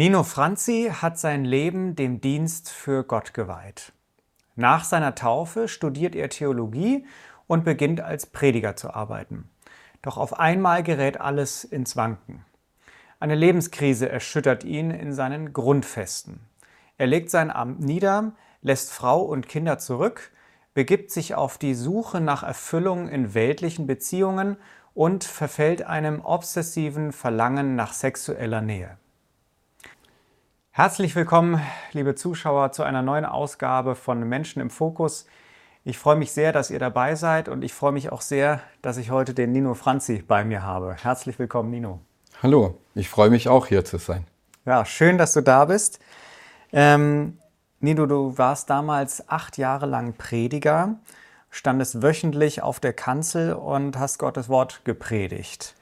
Nino Franzi hat sein Leben dem Dienst für Gott geweiht. Nach seiner Taufe studiert er Theologie und beginnt als Prediger zu arbeiten. Doch auf einmal gerät alles ins Wanken. Eine Lebenskrise erschüttert ihn in seinen Grundfesten. Er legt sein Amt nieder, lässt Frau und Kinder zurück, begibt sich auf die Suche nach Erfüllung in weltlichen Beziehungen und verfällt einem obsessiven Verlangen nach sexueller Nähe. Herzlich willkommen, liebe Zuschauer, zu einer neuen Ausgabe von Menschen im Fokus. Ich freue mich sehr, dass ihr dabei seid und ich freue mich auch sehr, dass ich heute den Nino Franzi bei mir habe. Herzlich willkommen, Nino. Hallo, ich freue mich auch, hier zu sein. Ja, schön, dass du da bist. Nino, du warst damals 8 Jahre lang Prediger, standest wöchentlich auf der Kanzel und hast Gottes Wort gepredigt.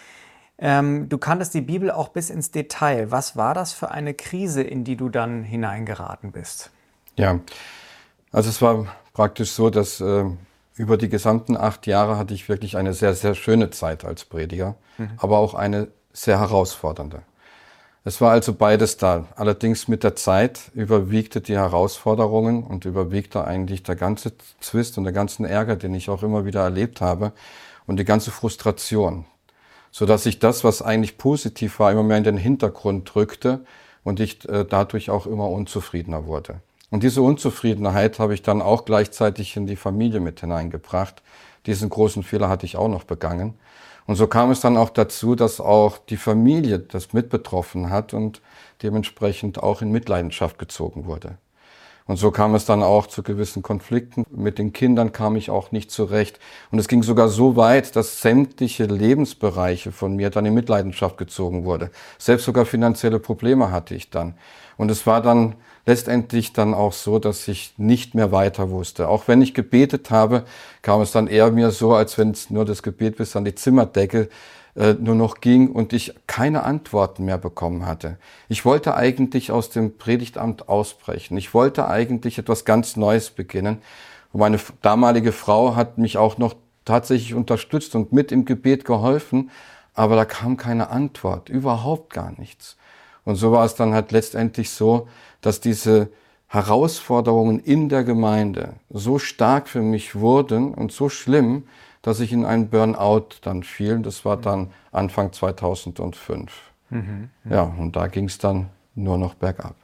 Du kanntest die Bibel auch bis ins Detail. Was war das für eine Krise, in die du dann hineingeraten bist? Ja, also es war praktisch so, dass über die gesamten 8 Jahre hatte ich wirklich eine sehr, sehr schöne Zeit als Prediger, aber auch eine sehr herausfordernde. Es war also beides da. Allerdings mit der Zeit überwiegte die Herausforderungen und überwiegte eigentlich der ganze Zwist und der ganzen Ärger, den ich auch immer wieder erlebt habe und die ganze Frustration, sodass sich das, was eigentlich positiv war, immer mehr in den Hintergrund rückte und ich dadurch auch immer unzufriedener wurde. Und diese Unzufriedenheit habe ich dann auch gleichzeitig in die Familie mit hineingebracht. Diesen großen Fehler hatte ich auch noch begangen. Und so kam es dann auch dazu, dass auch die Familie das mit betroffen hat und dementsprechend auch in Mitleidenschaft gezogen wurde. Und so kam es dann auch zu gewissen Konflikten. Mit den Kindern kam ich auch nicht zurecht. Und es ging sogar so weit, dass sämtliche Lebensbereiche von mir dann in Mitleidenschaft gezogen wurde. Selbst sogar finanzielle Probleme hatte ich dann. Und es war dann letztendlich dann auch so, dass ich nicht mehr weiter wusste. Auch wenn ich gebetet habe, kam es dann eher mir so, als wenn es nur das Gebet bis an die Zimmerdecke nur noch ging und ich keine Antworten mehr bekommen hatte. Ich wollte eigentlich aus dem Predigtamt ausbrechen. Ich wollte eigentlich etwas ganz Neues beginnen. Und meine damalige Frau hat mich auch noch tatsächlich unterstützt und mit im Gebet geholfen, aber da kam keine Antwort, überhaupt gar nichts. Und so war es dann halt letztendlich so, dass diese Herausforderungen in der Gemeinde so stark für mich wurden und so schlimm, dass ich in einen Burnout dann fiel. Das war dann Anfang 2005. Ja, und da ging es dann nur noch bergab.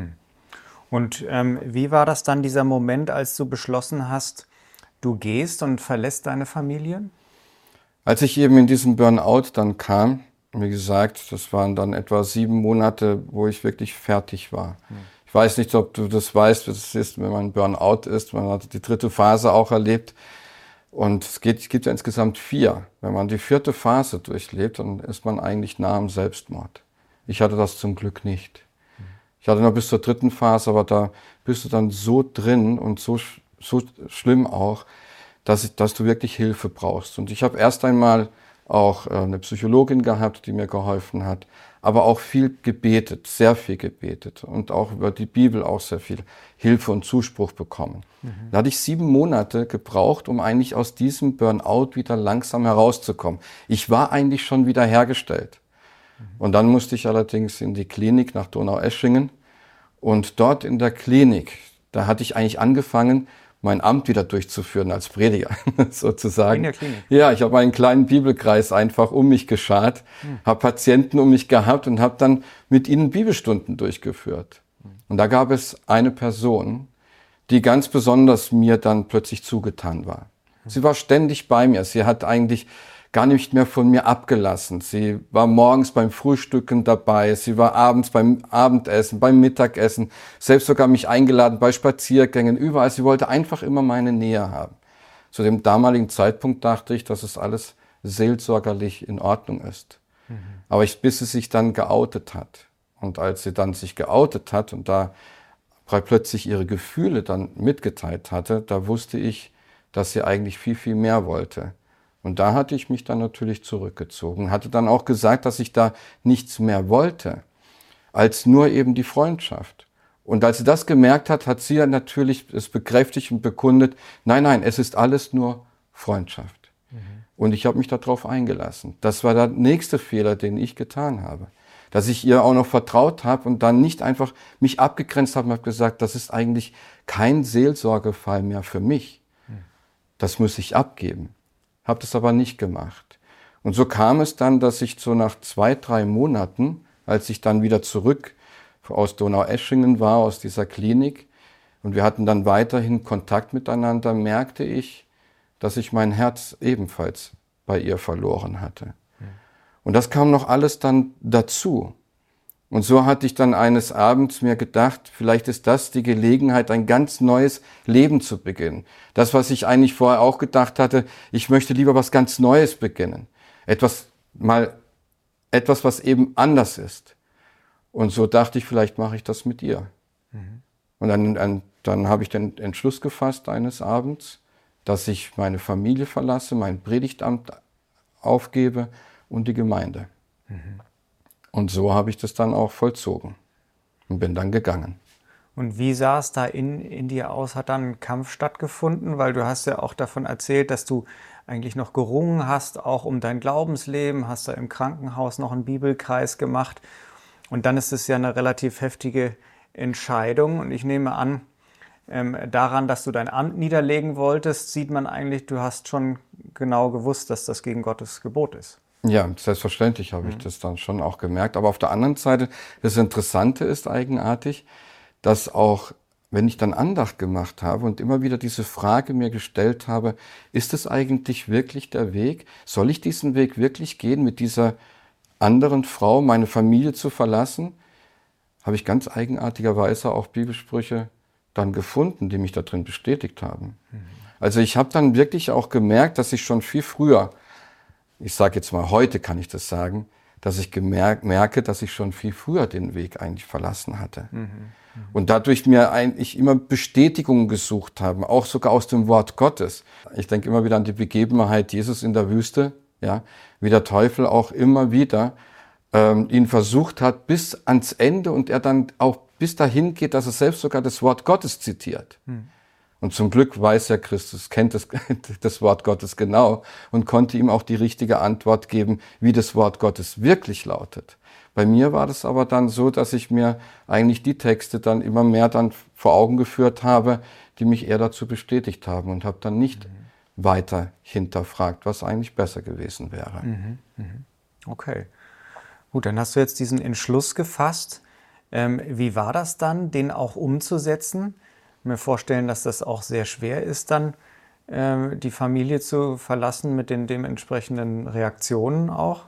Und wie war das dann, dieser Moment, als du beschlossen hast, du gehst und verlässt deine Familie? Als ich eben in diesen Burnout dann kam, wie gesagt, das waren dann etwa 7 Monate, wo ich wirklich fertig war. Ich weiß nicht, ob du das weißt, was es ist, wenn man Burnout ist. Man hat die 3. Phase auch erlebt. Und es gibt ja insgesamt 4. Wenn man die 4. Phase durchlebt, dann ist man eigentlich nah am Selbstmord. Ich hatte das zum Glück nicht. Ich hatte noch bis zur 3. Phase, aber da bist du dann so drin und so schlimm auch, dass du wirklich Hilfe brauchst. Und ich habe erst einmal auch eine Psychologin gehabt, die mir geholfen hat, aber auch viel gebetet, sehr viel gebetet und auch über die Bibel auch sehr viel Hilfe und Zuspruch bekommen. Da hatte ich 7 Monate gebraucht, um eigentlich aus diesem Burnout wieder langsam herauszukommen. Ich war eigentlich schon wieder hergestellt. Und dann musste ich allerdings in die Klinik nach Donaueschingen und dort in der Klinik, da hatte ich eigentlich angefangen, mein Amt wieder durchzuführen als Prediger, sozusagen. In der Klinik? Ja, ich habe einen kleinen Bibelkreis einfach um mich geschart, habe Patienten um mich gehabt und habe dann mit ihnen Bibelstunden durchgeführt. Und da gab es eine Person, die ganz besonders mir dann plötzlich zugetan war. Sie war ständig bei mir. Sie hat eigentlich gar nicht mehr von mir abgelassen. Sie war morgens beim Frühstücken dabei, sie war abends beim Abendessen, beim Mittagessen, selbst sogar mich eingeladen bei Spaziergängen, überall. Sie wollte einfach immer meine Nähe haben. Zu dem damaligen Zeitpunkt dachte ich, dass es alles seelsorgerlich in Ordnung ist. Aber bis sie sich dann geoutet hat. Und als sie dann sich geoutet hat und da plötzlich ihre Gefühle dann mitgeteilt hatte, da wusste ich, dass sie eigentlich viel, viel mehr wollte. Und da hatte ich mich dann natürlich zurückgezogen, hatte dann auch gesagt, dass ich da nichts mehr wollte, als nur eben die Freundschaft. Und als sie das gemerkt hat, hat sie ja natürlich es bekräftigt und bekundet, nein, es ist alles nur Freundschaft. Und ich habe mich darauf eingelassen. Das war der nächste Fehler, den ich getan habe. dass ich ihr auch noch vertraut habe und dann nicht einfach mich abgegrenzt habe und habe gesagt, das ist eigentlich kein Seelsorgefall mehr für mich. Das muss ich abgeben. Habe das aber nicht gemacht. Und so kam es dann, dass ich so nach 2, 3 Monaten, als ich dann wieder zurück aus Donaueschingen war, aus dieser Klinik, und wir hatten dann weiterhin Kontakt miteinander, merkte ich, dass ich mein Herz ebenfalls bei ihr verloren hatte. Und das kam noch alles dann dazu. Und so hatte ich dann eines Abends mir gedacht, vielleicht ist das die Gelegenheit, ein ganz neues Leben zu beginnen. Das, was ich eigentlich vorher auch gedacht hatte, ich möchte lieber was ganz Neues beginnen. Etwas, was eben anders ist. Und so dachte ich, vielleicht mache ich das mit ihr. Und dann habe ich den Entschluss gefasst eines Abends, dass ich meine Familie verlasse, mein Predigtamt aufgebe und die Gemeinde. Und so habe ich das dann auch vollzogen und bin dann gegangen. Und wie sah es da in dir aus? Hat dann ein Kampf stattgefunden? Weil du hast ja auch davon erzählt, dass du eigentlich noch gerungen hast, auch um dein Glaubensleben, hast da im Krankenhaus noch einen Bibelkreis gemacht. Und dann ist es ja eine relativ heftige Entscheidung. Und ich nehme an, daran, dass du dein Amt niederlegen wolltest, sieht man eigentlich, du hast schon genau gewusst, dass das gegen Gottes Gebot ist. Ja, selbstverständlich habe ich das dann schon auch gemerkt. Aber auf der anderen Seite, das Interessante ist eigenartig, dass auch, wenn ich dann Andacht gemacht habe und immer wieder diese Frage mir gestellt habe, ist es eigentlich wirklich der Weg? Soll ich diesen Weg wirklich gehen, mit dieser anderen Frau meine Familie zu verlassen? Habe ich ganz eigenartigerweise auch Bibelsprüche dann gefunden, die mich da drin bestätigt haben. Also ich habe dann wirklich auch gemerkt, dass ich schon viel früher, ich sage jetzt mal, heute kann ich das sagen, dass ich merke, dass ich schon viel früher den Weg eigentlich verlassen hatte. Und dadurch mir eigentlich immer Bestätigungen gesucht habe, auch sogar aus dem Wort Gottes. Ich denke immer wieder an die Begebenheit Jesus in der Wüste, ja, wie der Teufel auch immer wieder ihn versucht hat bis ans Ende und er dann auch bis dahin geht, dass er selbst sogar das Wort Gottes zitiert. Und zum Glück weiß ja Christus, kennt das Wort Gottes genau und konnte ihm auch die richtige Antwort geben, wie das Wort Gottes wirklich lautet. Bei mir war das aber dann so, dass ich mir eigentlich die Texte dann immer mehr dann vor Augen geführt habe, die mich eher dazu bestätigt haben und habe dann nicht weiter hinterfragt, was eigentlich besser gewesen wäre. Okay, gut, dann hast du jetzt diesen Entschluss gefasst. Wie war das dann, den auch umzusetzen? Ich kann mir vorstellen, dass das auch sehr schwer ist, dann die Familie zu verlassen mit den dementsprechenden Reaktionen auch.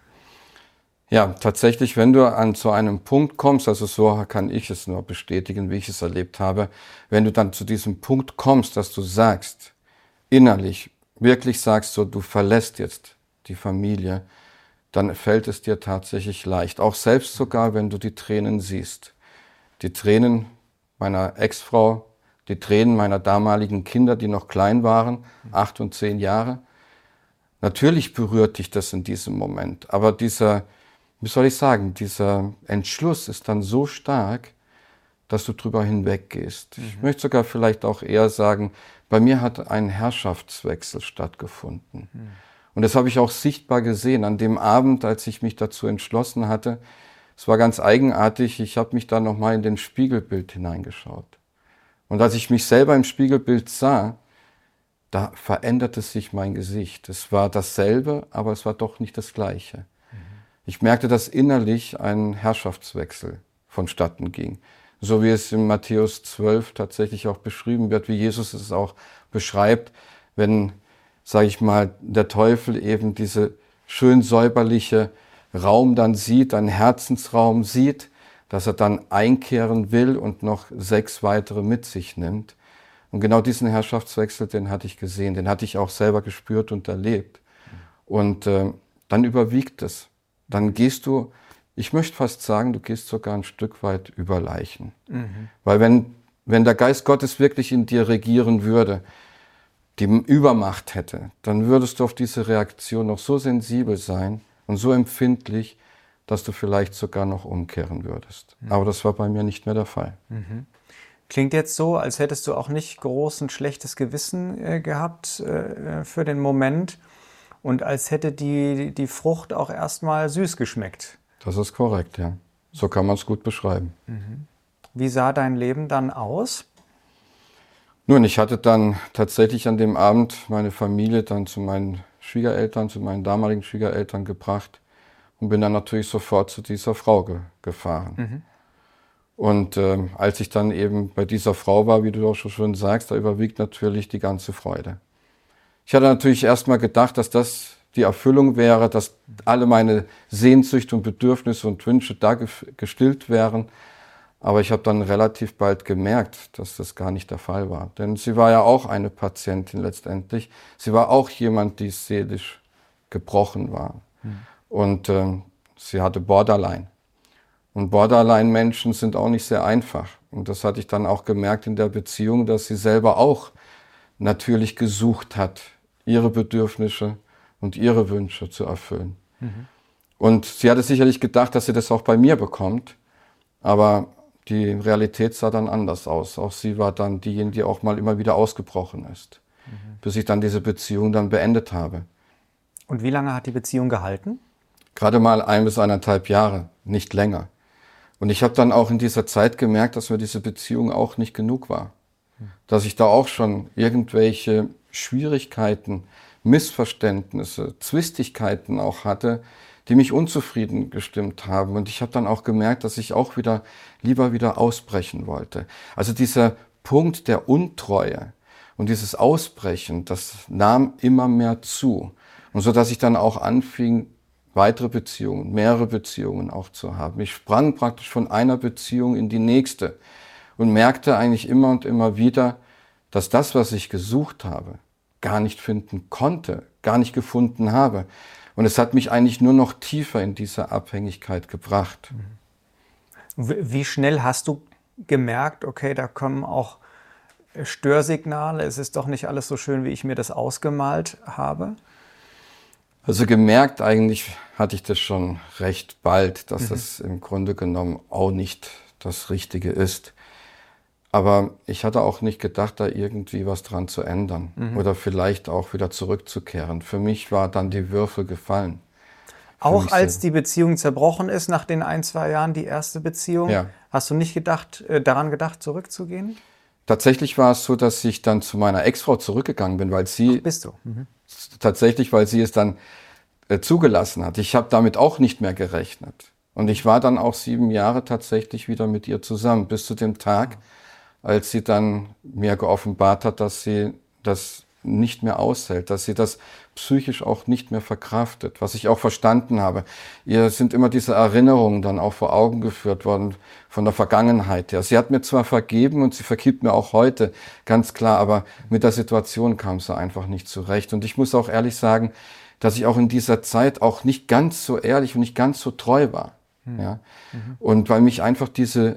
Ja, tatsächlich, wenn du an so einem Punkt kommst, also so kann ich es nur bestätigen, wie ich es erlebt habe, wenn du dann zu diesem Punkt kommst, dass du sagst, innerlich, wirklich sagst, so du verlässt jetzt die Familie, dann fällt es dir tatsächlich leicht. Auch selbst sogar, wenn du die Tränen siehst. Die Tränen meiner Ex-Frau, die Tränen meiner damaligen Kinder, die noch klein waren, 8 und 10 Jahre. Natürlich berührt dich das in diesem Moment, aber dieser Entschluss ist dann so stark, dass du drüber hinweggehst. Ich möchte sogar vielleicht auch eher sagen, bei mir hat ein Herrschaftswechsel stattgefunden. Und das habe ich auch sichtbar gesehen an dem Abend, als ich mich dazu entschlossen hatte. Es war ganz eigenartig, ich habe mich da nochmal in den Spiegelbild hineingeschaut. Und als ich mich selber im Spiegelbild sah, da veränderte sich mein Gesicht. Es war dasselbe, aber es war doch nicht das Gleiche. Ich merkte, dass innerlich ein Herrschaftswechsel vonstatten ging. So wie es in Matthäus 12 tatsächlich auch beschrieben wird, wie Jesus es auch beschreibt, wenn, sage ich mal, der Teufel eben diese schön säuberliche Raum dann sieht, einen Herzensraum sieht, dass er dann einkehren will und noch 6 weitere mit sich nimmt. Und genau diesen Herrschaftswechsel, den hatte ich gesehen, den hatte ich auch selber gespürt und erlebt. Und dann überwiegt es. Dann gehst du, ich möchte fast sagen, du gehst sogar ein Stück weit über Leichen. Weil wenn der Geist Gottes wirklich in dir regieren würde, die Übermacht hätte, dann würdest du auf diese Reaktion noch so sensibel sein und so empfindlich, dass du vielleicht sogar noch umkehren würdest. Aber das war bei mir nicht mehr der Fall. Klingt jetzt so, als hättest du auch nicht groß ein schlechtes Gewissen gehabt für den Moment und als hätte die Frucht auch erstmal süß geschmeckt. Das ist korrekt, ja. So kann man es gut beschreiben. Wie sah dein Leben dann aus? Nun, ich hatte dann tatsächlich an dem Abend meine Familie dann zu meinen Schwiegereltern, zu meinen damaligen Schwiegereltern gebracht und bin dann natürlich sofort zu dieser Frau gefahren. Und als ich dann eben bei dieser Frau war, wie du auch schon sagst, da überwiegt natürlich die ganze Freude. Ich hatte natürlich erstmal gedacht, dass das die Erfüllung wäre, dass alle meine Sehnsüchte und Bedürfnisse und Wünsche da gestillt wären. Aber ich habe dann relativ bald gemerkt, dass das gar nicht der Fall war. Denn sie war ja auch eine Patientin letztendlich. Sie war auch jemand, die seelisch gebrochen war. Und sie hatte Borderline. Und Borderline-Menschen sind auch nicht sehr einfach. Und das hatte ich dann auch gemerkt in der Beziehung, dass sie selber auch natürlich gesucht hat, ihre Bedürfnisse und ihre Wünsche zu erfüllen. Und sie hatte sicherlich gedacht, dass sie das auch bei mir bekommt. Aber die Realität sah dann anders aus. Auch sie war dann diejenige, die auch mal immer wieder ausgebrochen ist, bis ich dann diese Beziehung dann beendet habe. Und wie lange hat die Beziehung gehalten? Gerade mal 1 bis 1,5 Jahre, nicht länger. Und ich habe dann auch in dieser Zeit gemerkt, dass mir diese Beziehung auch nicht genug war. Dass ich da auch schon irgendwelche Schwierigkeiten, Missverständnisse, Zwistigkeiten auch hatte, die mich unzufrieden gestimmt haben. Und ich habe dann auch gemerkt, dass ich auch lieber wieder ausbrechen wollte. Also dieser Punkt der Untreue und dieses Ausbrechen, das nahm immer mehr zu. Und so dass ich dann auch anfing, weitere Beziehungen, mehrere Beziehungen auch zu haben. Ich sprang praktisch von einer Beziehung in die nächste und merkte eigentlich immer und immer wieder, dass das, was ich gesucht habe, gar nicht finden konnte, gar nicht gefunden habe. Und es hat mich eigentlich nur noch tiefer in diese Abhängigkeit gebracht. Wie schnell hast du gemerkt, okay, da kommen auch Störsignale, es ist doch nicht alles so schön, wie ich mir das ausgemalt habe? Also gemerkt eigentlich hatte ich das schon recht bald, dass das im Grunde genommen auch nicht das Richtige ist. Aber ich hatte auch nicht gedacht, da irgendwie was dran zu ändern oder vielleicht auch wieder zurückzukehren. Für mich war dann die Würfel gefallen. Auch als die Beziehung zerbrochen ist, nach den 1-2 Jahren, die erste Beziehung, Ja. hast du nicht daran gedacht, zurückzugehen? Tatsächlich war es so, dass ich dann zu meiner Ex-Frau zurückgegangen bin, weil sie Bist du? tatsächlich, weil sie es dann zugelassen hat. Ich habe damit auch nicht mehr gerechnet. Und ich war dann auch 7 Jahre tatsächlich wieder mit ihr zusammen, bis zu dem Tag, als sie dann mir geoffenbart hat, dass sie das nicht mehr aushält, dass sie das psychisch auch nicht mehr verkraftet, was ich auch verstanden habe. Ihr sind immer diese Erinnerungen dann auch vor Augen geführt worden von der Vergangenheit her. Sie hat mir zwar vergeben und sie vergibt mir auch heute, ganz klar, aber mit der Situation kam sie einfach nicht zurecht. Und ich muss auch ehrlich sagen, dass ich auch in dieser Zeit auch nicht ganz so ehrlich und nicht ganz so treu war. Ja? Und weil mich einfach diese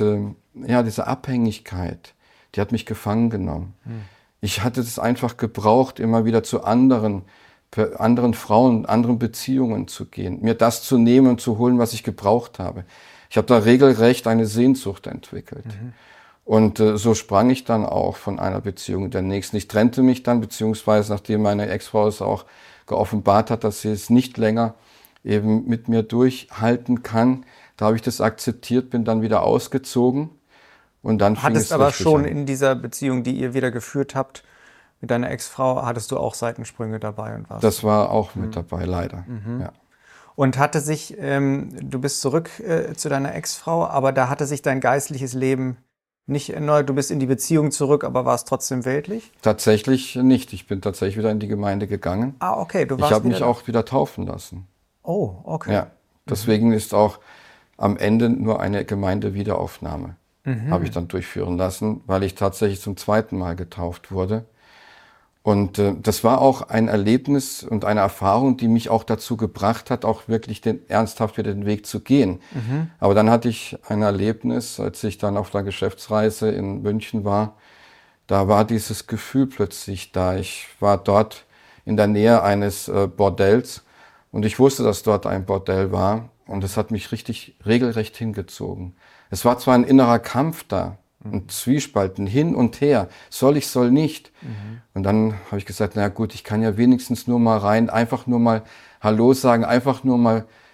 Abhängigkeit, die hat mich gefangen genommen. Ich hatte es einfach gebraucht, immer wieder zu anderen Frauen, anderen Beziehungen zu gehen, mir das zu nehmen und zu holen, was ich gebraucht habe. Ich habe da regelrecht eine Sehnsucht entwickelt. Und so sprang ich dann auch von einer Beziehung in der nächsten. Ich trennte mich dann, beziehungsweise nachdem meine Ex-Frau es auch geoffenbart hat, dass sie es nicht länger eben mit mir durchhalten kann, da habe ich das akzeptiert, bin dann wieder ausgezogen. Und dann fing Hattest es aber richtig schon an. in dieser Beziehung, die ihr wieder geführt habt, mit deiner Ex-Frau, hattest du auch Seitensprünge dabei und warst. Das war auch mit dabei, leider. Ja. Und hatte sich, du bist zurück zu deiner Ex-Frau, aber da hatte sich dein geistliches Leben nicht erneuert. Du bist in die Beziehung zurück, aber warst trotzdem weltlich? Tatsächlich nicht. Ich bin tatsächlich wieder in die Gemeinde gegangen. Ah, okay, du Ich warst habe mich wieder auch wieder taufen lassen. Oh, okay. Ja, deswegen ist auch am Ende nur eine Gemeindewiederaufnahme habe ich dann durchführen lassen, weil ich tatsächlich zum 2. Mal getauft wurde. Und das war auch ein Erlebnis und eine Erfahrung, die mich auch dazu gebracht hat, auch wirklich ernsthaft wieder den Weg zu gehen. Aber dann hatte ich ein Erlebnis, als ich dann auf der Geschäftsreise in München war. Da war dieses Gefühl plötzlich da. Ich war dort in der Nähe eines Bordells und ich wusste, dass dort ein Bordell war. Und es hat mich regelrecht hingezogen. Es war zwar ein innerer Kampf da, ein Zwiespalten hin und her, soll ich, soll nicht. Und dann habe ich gesagt, na gut, ich kann ja wenigstens nur mal rein, einfach nur mal Hallo sagen, einfach nur mal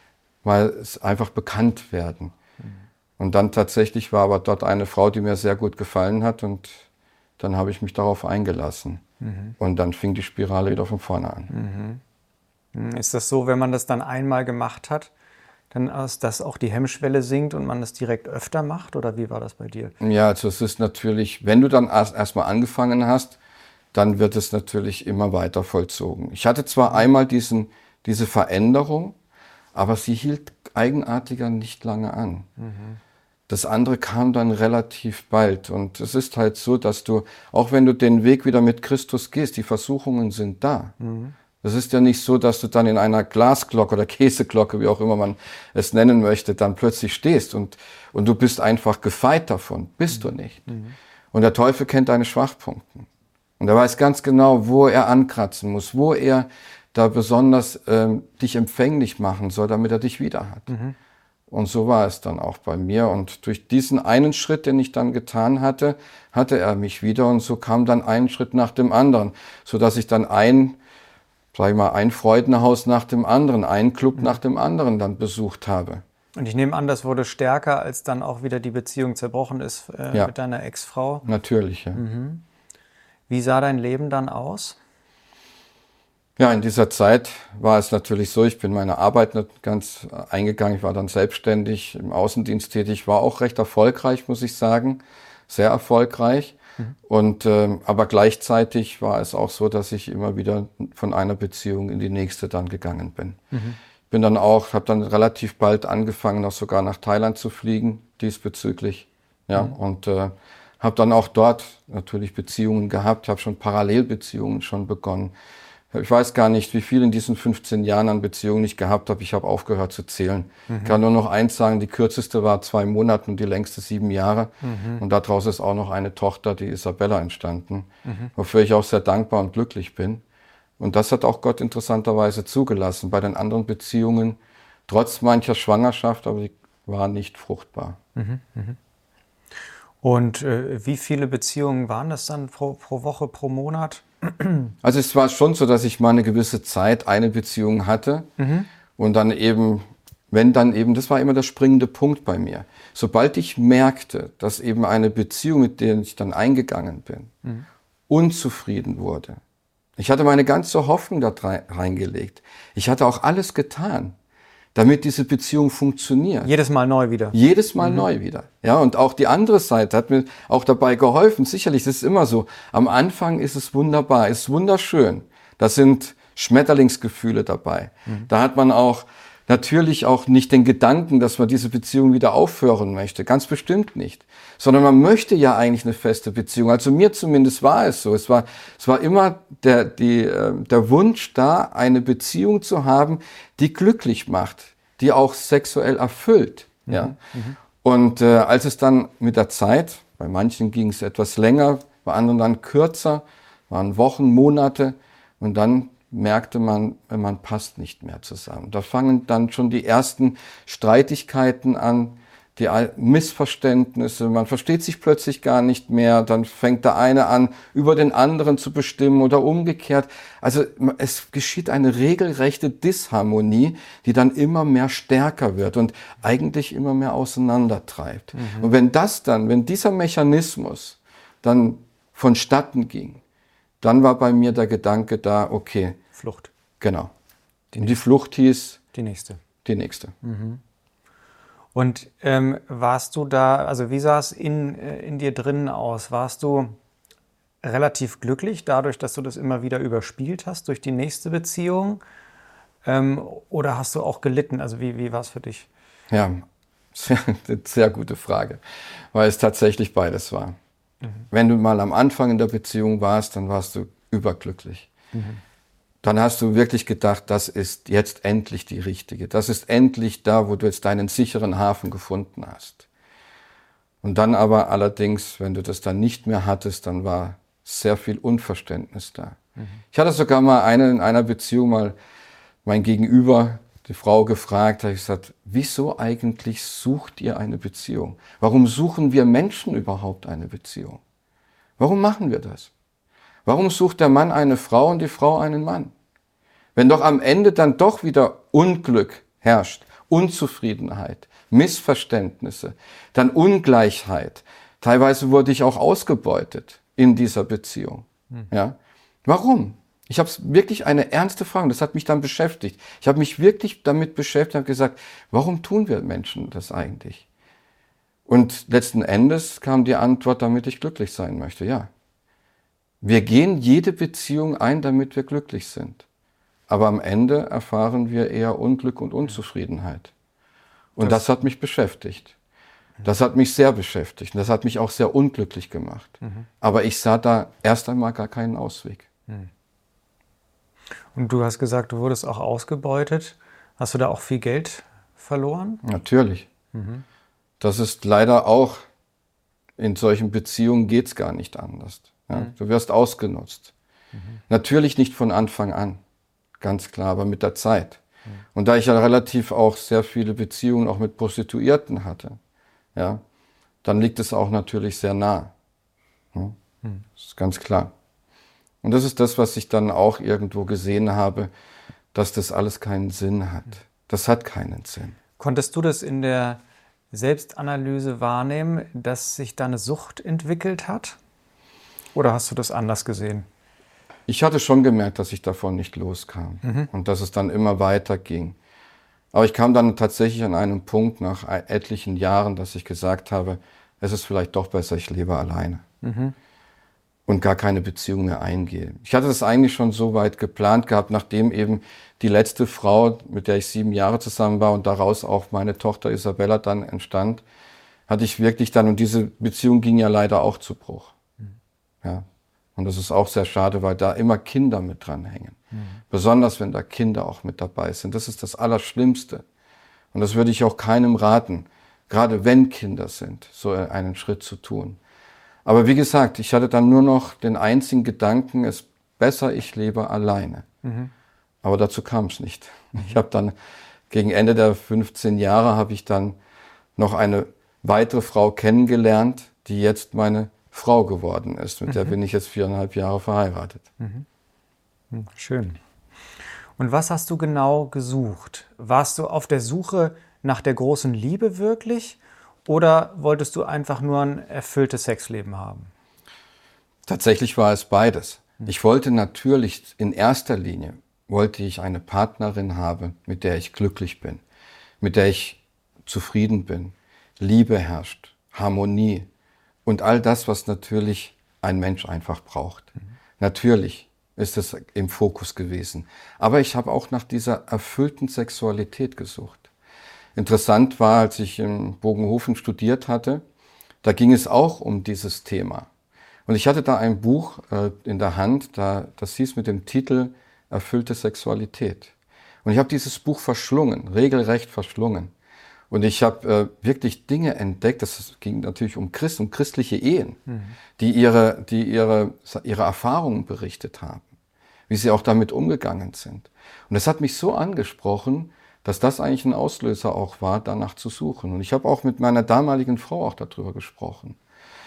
weil es einfach bekannt werden. Und dann tatsächlich war aber dort eine Frau, die mir sehr gut gefallen hat und dann habe ich mich darauf eingelassen. Und dann fing die Spirale wieder von vorne an. Ist das so, wenn man das dann einmal gemacht hat, dann dass auch die Hemmschwelle sinkt und man das direkt öfter macht? Oder wie war das bei dir? Ja, also es ist natürlich, wenn du dann erstmal angefangen hast, dann wird es natürlich immer weiter vollzogen. Ich hatte zwar einmal diese Veränderung, aber sie hielt eigenartiger nicht lange an. Das andere kam dann relativ bald. Und es ist halt so, dass du, auch wenn du den Weg wieder mit Christus gehst, die Versuchungen sind da. Es ist ja nicht so, dass du dann in einer Glasglocke oder Käseglocke, wie auch immer man es nennen möchte, dann plötzlich stehst und du bist einfach gefeit davon. Bist du nicht. Und der Teufel kennt deine Schwachpunkte. Und er weiß ganz genau, wo er ankratzen muss, wo er da besonders dich empfänglich machen soll, damit er dich wieder hat. Und so war es dann auch bei mir. Und durch diesen einen Schritt, den ich dann getan hatte, hatte er mich wieder. Und so kam dann ein Schritt nach dem anderen, sodass ich dann ein Freudenhaus nach dem anderen, einen Club nach dem anderen dann besucht habe. Und ich nehme an, das wurde stärker, als dann auch wieder die Beziehung zerbrochen ist Ja. mit deiner Ex-Frau. Natürlich, ja. Wie sah dein Leben dann aus? Ja, in dieser Zeit war es natürlich so, ich bin meiner Arbeit nicht ganz eingegangen. Ich war dann selbstständig, im Außendienst tätig, war auch recht erfolgreich, muss ich sagen, sehr erfolgreich. Und aber gleichzeitig war es auch so, dass ich immer wieder von einer Beziehung in die nächste dann gegangen bin. Bin dann auch, habe dann relativ bald angefangen, auch sogar nach Thailand zu fliegen diesbezüglich. Ja, und habe dann auch dort natürlich Beziehungen gehabt, habe schon Parallelbeziehungen schon begonnen. Ich weiß gar nicht, wie viel in diesen 15 Jahren an Beziehungen ich gehabt habe. Ich habe aufgehört zu zählen. Ich kann nur noch eins sagen, die kürzeste war 2 Monate und die längste 7 Jahre. Und daraus ist auch noch eine Tochter, die Isabella, entstanden, wofür ich auch sehr dankbar und glücklich bin. Und das hat auch Gott interessanterweise zugelassen. Bei den anderen Beziehungen, trotz mancher Schwangerschaft, aber die waren nicht fruchtbar. Und wie viele Beziehungen waren das dann pro Woche, pro Monat? Also es war schon so, dass ich mal eine gewisse Zeit eine Beziehung hatte und dann eben, das war immer der springende Punkt bei mir. Sobald ich merkte, dass eben eine Beziehung, mit der ich dann eingegangen bin, unzufrieden wurde. Ich hatte meine ganze Hoffnung da reingelegt. Ich hatte auch alles getan, damit diese Beziehung funktioniert. Jedes Mal neu wieder. Jedes Mal neu wieder. Ja, und auch die andere Seite hat mir auch dabei geholfen. Sicherlich, das ist immer so. Am Anfang ist es wunderbar, ist wunderschön. Da sind Schmetterlingsgefühle dabei. Da hat man auch natürlich auch nicht den Gedanken, dass man diese Beziehung wieder aufhören möchte. Ganz bestimmt nicht. Sondern man möchte ja eigentlich eine feste Beziehung. Also mir zumindest war es so. Es war immer der Wunsch da, eine Beziehung zu haben, die glücklich macht, die auch sexuell erfüllt. Ja. Und als es dann mit der Zeit, bei manchen ging es etwas länger, bei anderen dann kürzer, waren Wochen, Monate und dann merkte man passt nicht mehr zusammen. Da fangen dann schon die ersten Streitigkeiten an, die Missverständnisse, man versteht sich plötzlich gar nicht mehr, dann fängt der eine an, über den anderen zu bestimmen oder umgekehrt. Also es geschieht eine regelrechte Disharmonie, die dann immer mehr stärker wird und eigentlich immer mehr auseinandertreibt. Und wenn dieser Mechanismus dann vonstatten ging, dann war bei mir der Gedanke da, okay. Flucht. Genau. Und die Flucht hieß? Die nächste. Die nächste. Und warst du da, also wie sah es in dir drinnen aus? Warst du relativ glücklich dadurch, dass du das immer wieder überspielt hast durch die nächste Beziehung? Oder hast du auch gelitten? Also wie war es für dich? Ja, eine sehr gute Frage, weil es tatsächlich beides war. Wenn du mal am Anfang in der Beziehung warst, dann warst du überglücklich. Dann hast du wirklich gedacht, das ist jetzt endlich die richtige. Das ist endlich da, wo du jetzt deinen sicheren Hafen gefunden hast. Und dann aber allerdings, wenn du das dann nicht mehr hattest, dann war sehr viel Unverständnis da. Ich hatte sogar mal in einer Beziehung mal mein Gegenüber, die Frau gefragt, habe ich gesagt, wieso eigentlich sucht ihr eine Beziehung? Warum suchen wir Menschen überhaupt eine Beziehung? Warum machen wir das? Warum sucht der Mann eine Frau und die Frau einen Mann? Wenn doch am Ende dann doch wieder Unglück herrscht Unzufriedenheit, Missverständnisse, dann Ungleichheit. Teilweise wurde ich auch ausgebeutet in dieser Beziehung. Ja? Warum? Ich habe wirklich eine ernste Frage, das hat mich dann beschäftigt. Ich habe mich wirklich damit beschäftigt und habe gesagt, warum tun wir Menschen das eigentlich? Und letzten Endes kam die Antwort, damit ich glücklich sein möchte. Ja, wir gehen jede Beziehung ein, damit wir glücklich sind. Aber am Ende erfahren wir eher Unglück und Unzufriedenheit. Und das hat mich beschäftigt. Das hat mich sehr beschäftigt. Und das hat mich auch sehr unglücklich gemacht. Aber ich sah da erst einmal gar keinen Ausweg. Und du hast gesagt, du wurdest auch ausgebeutet. Hast du da auch viel Geld verloren? Natürlich. Das ist leider auch, in solchen Beziehungen geht's gar nicht anders. Ja? Du wirst ausgenutzt. Natürlich nicht von Anfang an, ganz klar, aber mit der Zeit. Und da ich ja relativ auch sehr viele Beziehungen auch mit Prostituierten hatte, ja, dann liegt es auch natürlich sehr nah. Ja? Das ist ganz klar. Und das ist das, was ich dann auch irgendwo gesehen habe, dass das alles keinen Sinn hat. Das hat keinen Sinn. Konntest du das in der Selbstanalyse wahrnehmen, dass sich da eine Sucht entwickelt hat? Oder hast du das anders gesehen? Ich hatte schon gemerkt, dass ich davon nicht loskam und dass es dann immer weiter ging. Aber ich kam dann tatsächlich an einen Punkt nach etlichen Jahren, dass ich gesagt habe, es ist vielleicht doch besser, ich lebe alleine. Und gar keine Beziehung mehr eingehe. Ich hatte das eigentlich schon so weit geplant gehabt, nachdem eben die letzte Frau, mit der ich 7 Jahre zusammen war und daraus auch meine Tochter Isabella dann entstand, hatte ich wirklich dann, und diese Beziehung ging ja leider auch zu Bruch. Ja. Und das ist auch sehr schade, weil da immer Kinder mit dranhängen. Besonders wenn da Kinder auch mit dabei sind. Das ist das Allerschlimmste. Und das würde ich auch keinem raten, gerade wenn Kinder sind, so einen Schritt zu tun. Aber wie gesagt, ich hatte dann nur noch den einzigen Gedanken, es ist besser, ich lebe alleine. Aber dazu kam es nicht. Ich habe dann gegen Ende der 15 Jahre habe ich dann noch eine weitere Frau kennengelernt, die jetzt meine Frau geworden ist. Mit der bin ich jetzt 4,5 Jahre verheiratet. Schön. Und was hast du genau gesucht? Warst du auf der Suche nach der großen Liebe wirklich? Oder wolltest du einfach nur ein erfülltes Sexleben haben? Tatsächlich war es beides. Ich wollte natürlich in erster Linie, wollte ich eine Partnerin haben, mit der ich glücklich bin, mit der ich zufrieden bin, Liebe herrscht, Harmonie und all das, was natürlich ein Mensch einfach braucht. Natürlich ist es im Fokus gewesen. Aber ich habe auch nach dieser erfüllten Sexualität gesucht. Interessant war, als ich in Bogenhofen studiert hatte, da ging es auch um dieses Thema. Und ich hatte da ein Buch in der Hand, das hieß mit dem Titel Erfüllte Sexualität. Und ich habe dieses Buch verschlungen, regelrecht verschlungen. Und ich habe wirklich Dinge entdeckt, das ging natürlich um christliche Ehen, die ihre Erfahrungen berichtet haben, wie sie auch damit umgegangen sind. Und das hat mich so angesprochen, dass das eigentlich ein Auslöser auch war, danach zu suchen. Und ich habe auch mit meiner damaligen Frau auch darüber gesprochen.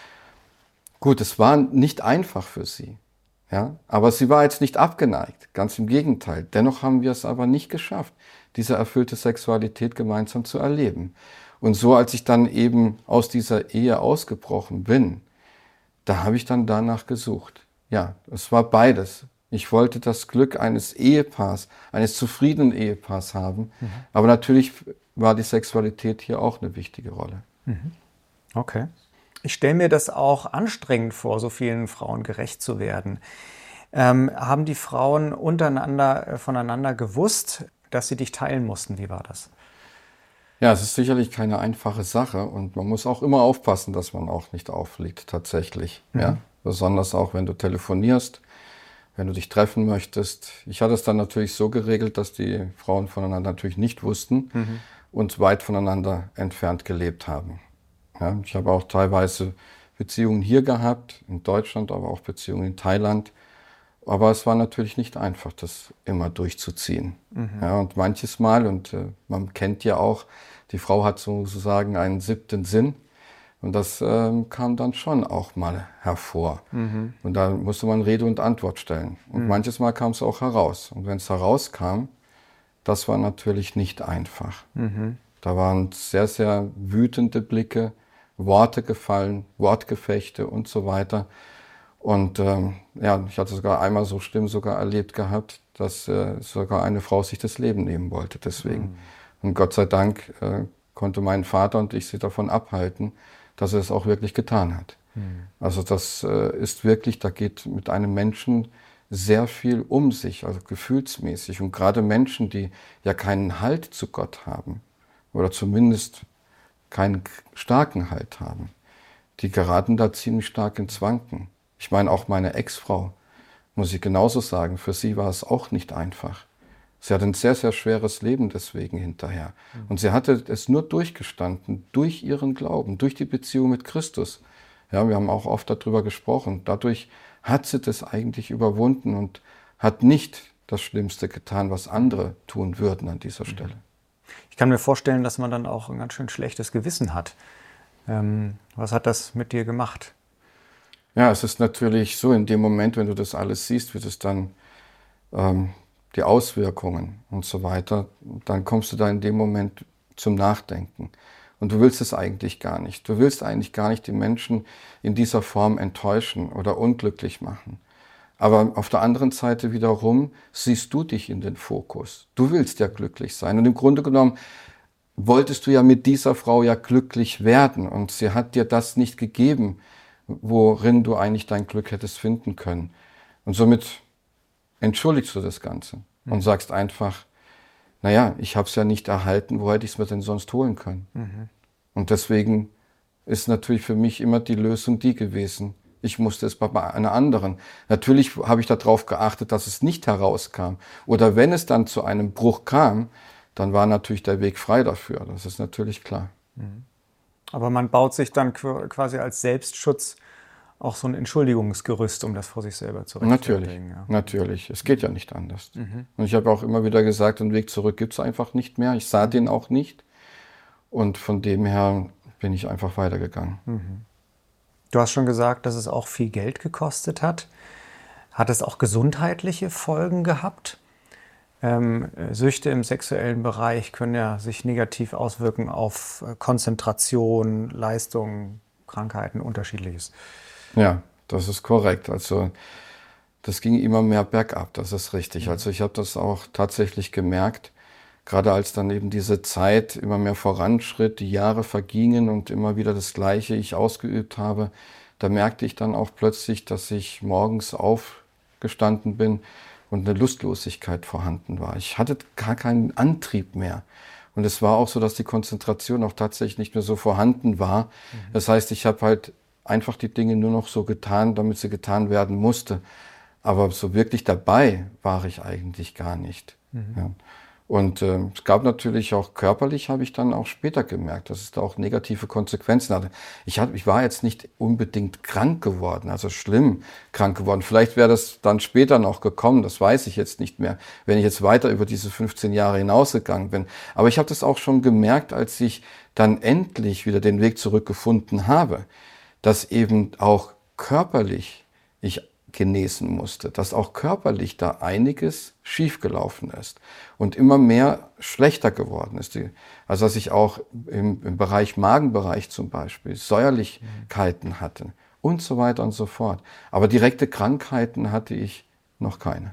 Gut, es war nicht einfach für sie, ja, aber sie war jetzt nicht abgeneigt, ganz im Gegenteil. Dennoch haben wir es aber nicht geschafft, diese erfüllte Sexualität gemeinsam zu erleben. Und so, als ich dann eben aus dieser Ehe ausgebrochen bin, da habe ich dann danach gesucht. Ja, es war beides. Ich wollte das Glück eines Ehepaars, eines zufriedenen Ehepaars haben. Aber natürlich war die Sexualität hier auch eine wichtige Rolle. Okay. Ich stelle mir das auch anstrengend vor, so vielen Frauen gerecht zu werden. Haben die Frauen untereinander voneinander gewusst, dass sie dich teilen mussten? Wie war das? Ja, es ist sicherlich keine einfache Sache und man muss auch immer aufpassen, dass man auch nicht auffliegt, tatsächlich. Ja? Besonders auch, wenn du telefonierst, wenn du dich treffen möchtest. Ich hatte es dann natürlich so geregelt, dass die Frauen voneinander natürlich nicht wussten und weit voneinander entfernt gelebt haben. Ja, ich habe auch teilweise Beziehungen hier gehabt, in Deutschland, aber auch Beziehungen in Thailand. Aber es war natürlich nicht einfach, das immer durchzuziehen. Ja, und manches Mal, und man kennt ja auch, die Frau hat sozusagen einen 7. Sinn. Und das kam dann schon auch mal hervor. Und da musste man Rede und Antwort stellen. Und manches Mal kam es auch heraus. Und wenn es herauskam, das war natürlich nicht einfach. Da waren sehr, sehr wütende Blicke, Worte gefallen, Wortgefechte und so weiter. Und ja, ich hatte sogar einmal so schlimm sogar erlebt gehabt, dass sogar eine Frau sich das Leben nehmen wollte deswegen. Und Gott sei Dank konnte mein Vater und ich sie davon abhalten, dass er es auch wirklich getan hat. Also das ist wirklich, da geht mit einem Menschen sehr viel um sich, also gefühlsmäßig. Und gerade Menschen, die ja keinen Halt zu Gott haben oder zumindest keinen starken Halt haben, die geraten da ziemlich stark ins Wanken. Ich meine, auch meine Ex-Frau, muss ich genauso sagen, für sie war es auch nicht einfach. Sie hatte ein sehr, sehr schweres Leben deswegen hinterher. Und sie hatte es nur durchgestanden, durch ihren Glauben, durch die Beziehung mit Christus. Ja, wir haben auch oft darüber gesprochen. Dadurch hat sie das eigentlich überwunden und hat nicht das Schlimmste getan, was andere tun würden an dieser Stelle. Ich kann mir vorstellen, dass man dann auch ein ganz schön schlechtes Gewissen hat. Was hat das mit dir gemacht? Ja, es ist natürlich so, in dem Moment, wenn du das alles siehst, wie das dann die Auswirkungen und so weiter, dann kommst du da in dem Moment zum Nachdenken. Und du willst es eigentlich gar nicht. Du willst eigentlich gar nicht die Menschen in dieser Form enttäuschen oder unglücklich machen. Aber auf der anderen Seite wiederum siehst du dich in den Fokus. Du willst ja glücklich sein. Und im Grunde genommen wolltest du ja mit dieser Frau ja glücklich werden. Und sie hat dir das nicht gegeben, worin du eigentlich dein Glück hättest finden können. Und somit entschuldigst du das Ganze und sagst einfach, naja, ich habe es ja nicht erhalten, wo hätte ich es mir denn sonst holen können? Und deswegen ist natürlich für mich immer die Lösung die gewesen. Ich musste es bei einer anderen. Natürlich habe ich darauf geachtet, dass es nicht herauskam. Oder wenn es dann zu einem Bruch kam, dann war natürlich der Weg frei dafür. Das ist natürlich klar. Aber man baut sich dann quasi als Selbstschutz auch so ein Entschuldigungsgerüst, um das vor sich selber zu rechtfertigen. Natürlich. Es geht ja nicht anders. Und ich habe auch immer wieder gesagt, einen Weg zurück gibt es einfach nicht mehr. Ich sah den auch nicht. Und von dem her bin ich einfach weitergegangen. Du hast schon gesagt, dass es auch viel Geld gekostet hat. Hat es auch gesundheitliche Folgen gehabt? Süchte im sexuellen Bereich können ja sich negativ auswirken auf Konzentration, Leistung, Krankheiten, Unterschiedliches. Ja, das ist korrekt. Also das ging immer mehr bergab, das ist richtig. Also ich habe das auch tatsächlich gemerkt, gerade als dann eben diese Zeit immer mehr voranschritt, die Jahre vergingen und immer wieder das Gleiche ich ausgeübt habe, da merkte ich dann auch plötzlich, dass ich morgens aufgestanden bin und eine Lustlosigkeit vorhanden war. Ich hatte gar keinen Antrieb mehr. Und es war auch so, dass die Konzentration auch tatsächlich nicht mehr so vorhanden war. Das heißt, ich habe halt einfach die Dinge nur noch so getan, damit sie getan werden musste. Aber so wirklich dabei war ich eigentlich gar nicht. Ja. Und es gab natürlich auch körperlich, habe ich dann auch später gemerkt, dass es da auch negative Konsequenzen hatte. Ich war jetzt nicht unbedingt krank geworden, also schlimm krank geworden. Vielleicht wäre das dann später noch gekommen, das weiß ich jetzt nicht mehr, wenn ich jetzt weiter über diese 15 Jahre hinausgegangen bin. Aber ich habe das auch schon gemerkt, als ich dann endlich wieder den Weg zurückgefunden habe, dass eben auch körperlich ich genesen musste, dass auch körperlich da einiges schiefgelaufen ist und immer mehr schlechter geworden ist. Also dass ich auch im Bereich Magenbereich zum Beispiel Säuerlichkeiten hatte und so weiter und so fort. Aber direkte Krankheiten hatte ich noch keine.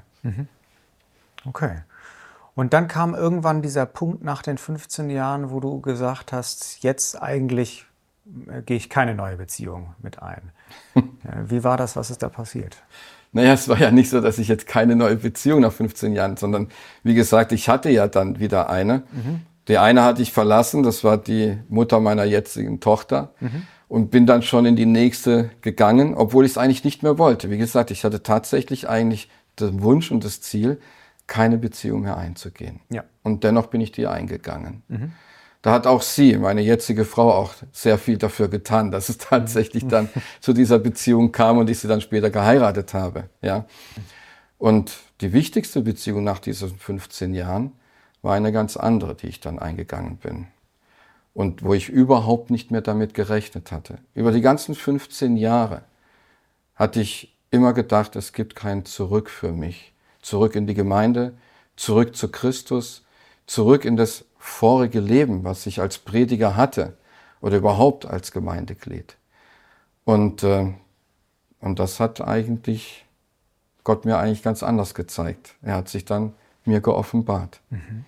Okay. Und dann kam irgendwann dieser Punkt nach den 15 Jahren, wo du gesagt hast, jetzt eigentlich gehe ich keine neue Beziehung mit ein. Wie war das? Was ist da passiert? Naja, es war ja nicht so, dass ich jetzt keine neue Beziehung nach 15 Jahren, sondern wie gesagt, ich hatte ja dann wieder eine. Die eine hatte ich verlassen, das war die Mutter meiner jetzigen Tochter und bin dann schon in die nächste gegangen, obwohl ich es eigentlich nicht mehr wollte. Wie gesagt, ich hatte tatsächlich eigentlich den Wunsch und das Ziel, keine Beziehung mehr einzugehen. Ja. Und dennoch bin ich die eingegangen. Da hat auch sie, meine jetzige Frau, auch sehr viel dafür getan, dass es tatsächlich dann zu dieser Beziehung kam und ich sie dann später geheiratet habe. Ja. Und die wichtigste Beziehung nach diesen 15 Jahren war eine ganz andere, die ich dann eingegangen bin. Und wo ich überhaupt nicht mehr damit gerechnet hatte. Über die ganzen 15 Jahre hatte ich immer gedacht, es gibt kein Zurück für mich. Zurück in die Gemeinde, zurück zu Christus. zurück in das vorige Leben, was ich als Prediger hatte oder überhaupt als Gemeindeglied. Und das hat eigentlich Gott mir eigentlich ganz anders gezeigt. Er hat sich dann mir geoffenbart.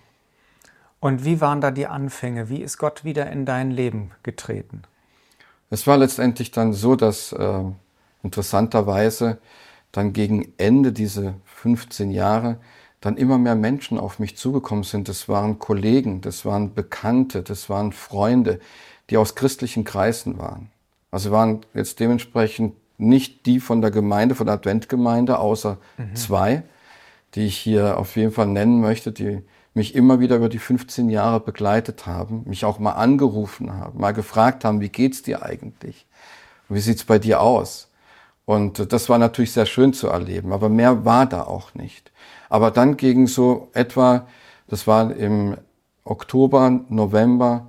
Und wie waren da die Anfänge? Wie ist Gott wieder in dein Leben getreten? Es war letztendlich dann so, dass interessanterweise dann gegen Ende diese 15 Jahre dann immer mehr Menschen auf mich zugekommen sind. Das waren Kollegen, das waren Bekannte, das waren Freunde, die aus christlichen Kreisen waren. Also waren jetzt dementsprechend nicht die von der Gemeinde, von der Adventgemeinde, außer zwei, die ich hier auf jeden Fall nennen möchte, die mich immer wieder über die 15 Jahre begleitet haben, mich auch mal angerufen haben, mal gefragt haben, wie geht's dir eigentlich? Wie sieht's bei dir aus? Und das war natürlich sehr schön zu erleben, aber mehr war da auch nicht. Aber dann gegen so etwa, das war im Oktober, November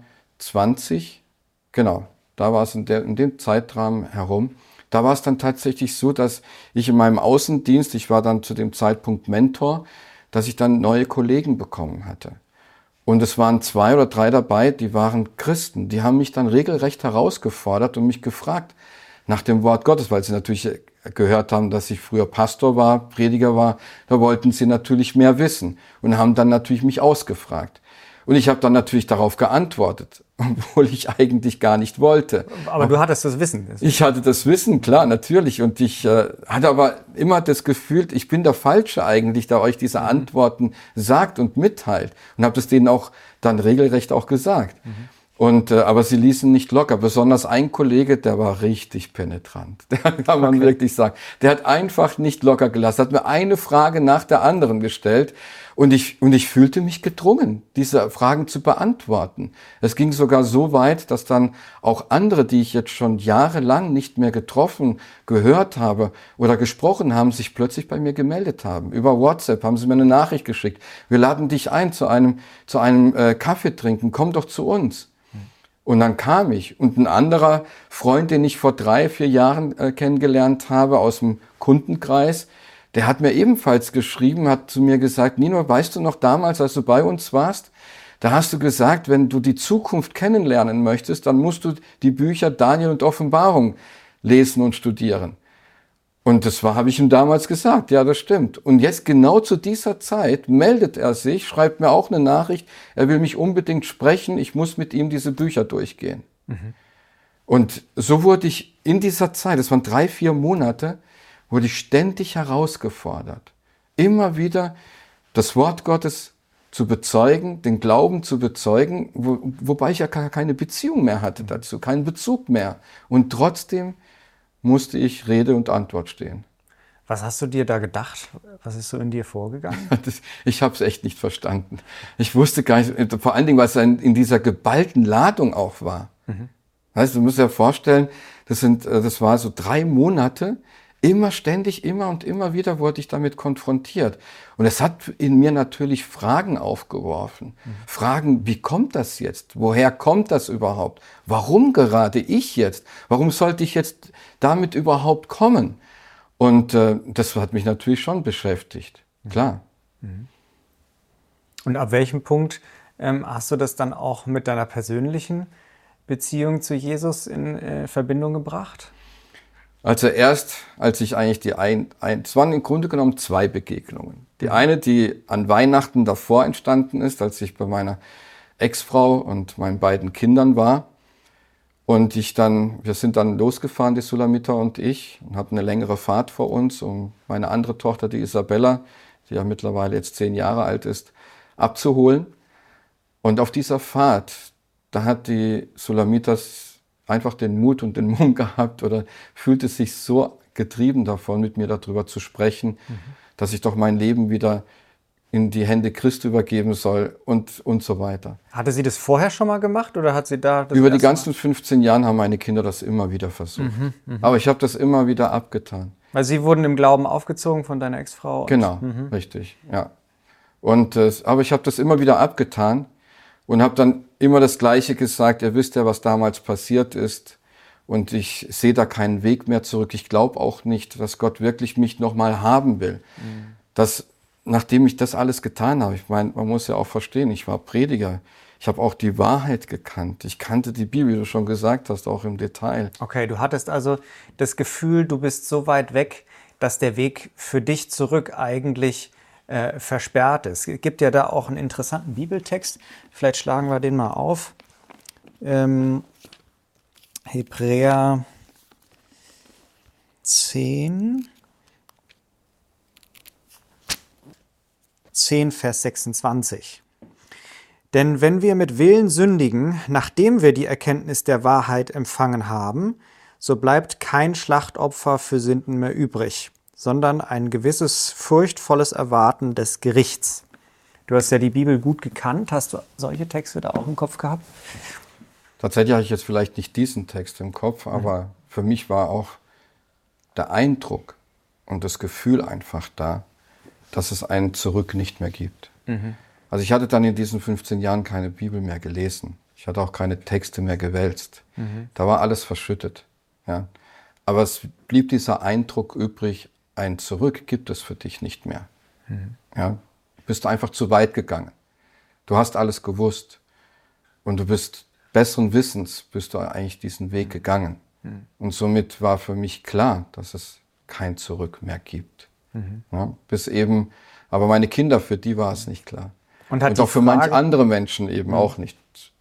20, genau, da war es in dem Zeitrahmen herum, da war es dann tatsächlich so, dass ich in meinem Außendienst, ich war dann zu dem Zeitpunkt Mentor, dass ich dann neue Kollegen bekommen hatte. Und es waren 2 oder 3 dabei, die waren Christen. Die haben mich dann regelrecht herausgefordert und mich gefragt nach dem Wort Gottes, weil sie natürlich gehört haben, dass ich früher Pastor war, Prediger war. Da wollten sie natürlich mehr wissen und haben dann natürlich mich ausgefragt. Und ich habe dann natürlich darauf geantwortet, obwohl ich eigentlich gar nicht wollte. Aber du hattest das Wissen. Ich hatte das Wissen, klar, natürlich. Und ich hatte aber immer das Gefühl, ich bin der Falsche eigentlich, der euch diese Antworten sagt und mitteilt. Und habe das denen auch dann regelrecht auch gesagt. Und aber sie ließen nicht locker. Besonders ein Kollege, der war richtig penetrant. Der kann man wirklich sagen. Der hat einfach nicht locker gelassen. Hat mir eine Frage nach der anderen gestellt. Und ich fühlte mich gedrungen, diese Fragen zu beantworten. Es ging sogar so weit, dass dann auch andere, die ich jetzt schon jahrelang nicht mehr getroffen, gehört habe oder gesprochen haben, sich plötzlich bei mir gemeldet haben. Über WhatsApp haben sie mir eine Nachricht geschickt. Wir laden dich ein zu einem Kaffee trinken. Komm doch zu uns. Und dann kam ich. Und ein anderer Freund, den ich vor 3, 4 Jahren kennengelernt habe aus dem Kundenkreis, der hat mir ebenfalls geschrieben, hat zu mir gesagt, Nino, weißt du noch damals, als du bei uns warst, da hast du gesagt, wenn du die Zukunft kennenlernen möchtest, dann musst du die Bücher Daniel und Offenbarung lesen und studieren. Und das habe ich ihm damals gesagt, ja, das stimmt. Und jetzt genau zu dieser Zeit meldet er sich, schreibt mir auch eine Nachricht, er will mich unbedingt sprechen, ich muss mit ihm diese Bücher durchgehen. Und so wurde ich in dieser Zeit, das waren 3, 4 Monate, wurde ich ständig herausgefordert, immer wieder das Wort Gottes zu bezeugen, den Glauben zu bezeugen, wobei ich ja gar keine Beziehung mehr hatte dazu, keinen Bezug mehr. Und trotzdem musste ich Rede und Antwort stehen. Was hast du dir da gedacht? Was ist so in dir vorgegangen? Ich habe es echt nicht verstanden. Ich wusste gar nicht, vor allen Dingen, weil es in dieser geballten Ladung auch war. Weißt, du musst dir vorstellen, das war so 3 Monate, immer ständig, immer und immer wieder wurde ich damit konfrontiert. Und es hat in mir natürlich Fragen aufgeworfen. Fragen, wie kommt das jetzt? Woher kommt das überhaupt? Warum gerade ich jetzt? Warum sollte ich jetzt damit überhaupt kommen? Und das hat mich natürlich schon beschäftigt, klar. Und ab welchem Punkt hast du das dann auch mit deiner persönlichen Beziehung zu Jesus in Verbindung gebracht? Also erst, als ich eigentlich es waren im Grunde genommen 2 Begegnungen. Die eine, die an Weihnachten davor entstanden ist, als ich bei meiner Ex-Frau und meinen beiden Kindern war. Und wir sind dann losgefahren, die Sulamita und ich, und hatten eine längere Fahrt vor uns, um meine andere Tochter, die Isabella, die ja mittlerweile jetzt 10 Jahre alt ist, abzuholen. Und auf dieser Fahrt, da hat die Sulamitas einfach den Mut und den Mumm gehabt oder fühlte sich so getrieben davon, mit mir darüber zu sprechen, dass ich doch mein Leben wieder in die Hände Christi übergeben soll und so weiter. Hatte sie das vorher schon mal gemacht oder hat sie da das Über die ganzen 15 Jahre haben meine Kinder das immer wieder versucht. Aber ich habe das immer wieder abgetan. Weil sie wurden im Glauben aufgezogen von deiner Ex-Frau? Genau, richtig, ja. Aber ich habe das immer wieder abgetan und habe dann immer das Gleiche gesagt, ihr wisst ja, was damals passiert ist und ich sehe da keinen Weg mehr zurück. Ich glaube auch nicht, dass Gott wirklich mich nochmal haben will. Das nachdem ich das alles getan habe, ich meine, man muss ja auch verstehen, ich war Prediger, ich habe auch die Wahrheit gekannt. Ich kannte die Bibel, wie du schon gesagt hast, auch im Detail. Okay, du hattest also das Gefühl, du bist so weit weg, dass der Weg für dich zurück eigentlich versperrt ist. Es gibt ja da auch einen interessanten Bibeltext. Vielleicht schlagen wir den mal auf. Hebräer 10, Vers 26. Denn wenn wir mit Willen sündigen, nachdem wir die Erkenntnis der Wahrheit empfangen haben, so bleibt kein Schlachtopfer für Sünden mehr übrig, sondern ein gewisses furchtvolles Erwarten des Gerichts. Du hast ja die Bibel gut gekannt. Hast du solche Texte da auch im Kopf gehabt? Tatsächlich habe ich jetzt vielleicht nicht diesen Text im Kopf, aber für mich war auch der Eindruck und das Gefühl einfach da, dass es ein Zurück nicht mehr gibt. Also ich hatte dann in diesen 15 Jahren keine Bibel mehr gelesen. Ich hatte auch keine Texte mehr gewälzt. Da war alles verschüttet. Ja. Aber es blieb dieser Eindruck übrig, ein Zurück gibt es für dich nicht mehr. Ja. Du bist einfach zu weit gegangen. Du hast alles gewusst und du bist besseren Wissens bist du eigentlich diesen Weg gegangen. Und somit war für mich klar, dass es kein Zurück mehr gibt. Ja, bis eben, aber meine Kinder, für die war es nicht klar. Und auch für manche andere Menschen eben auch nicht.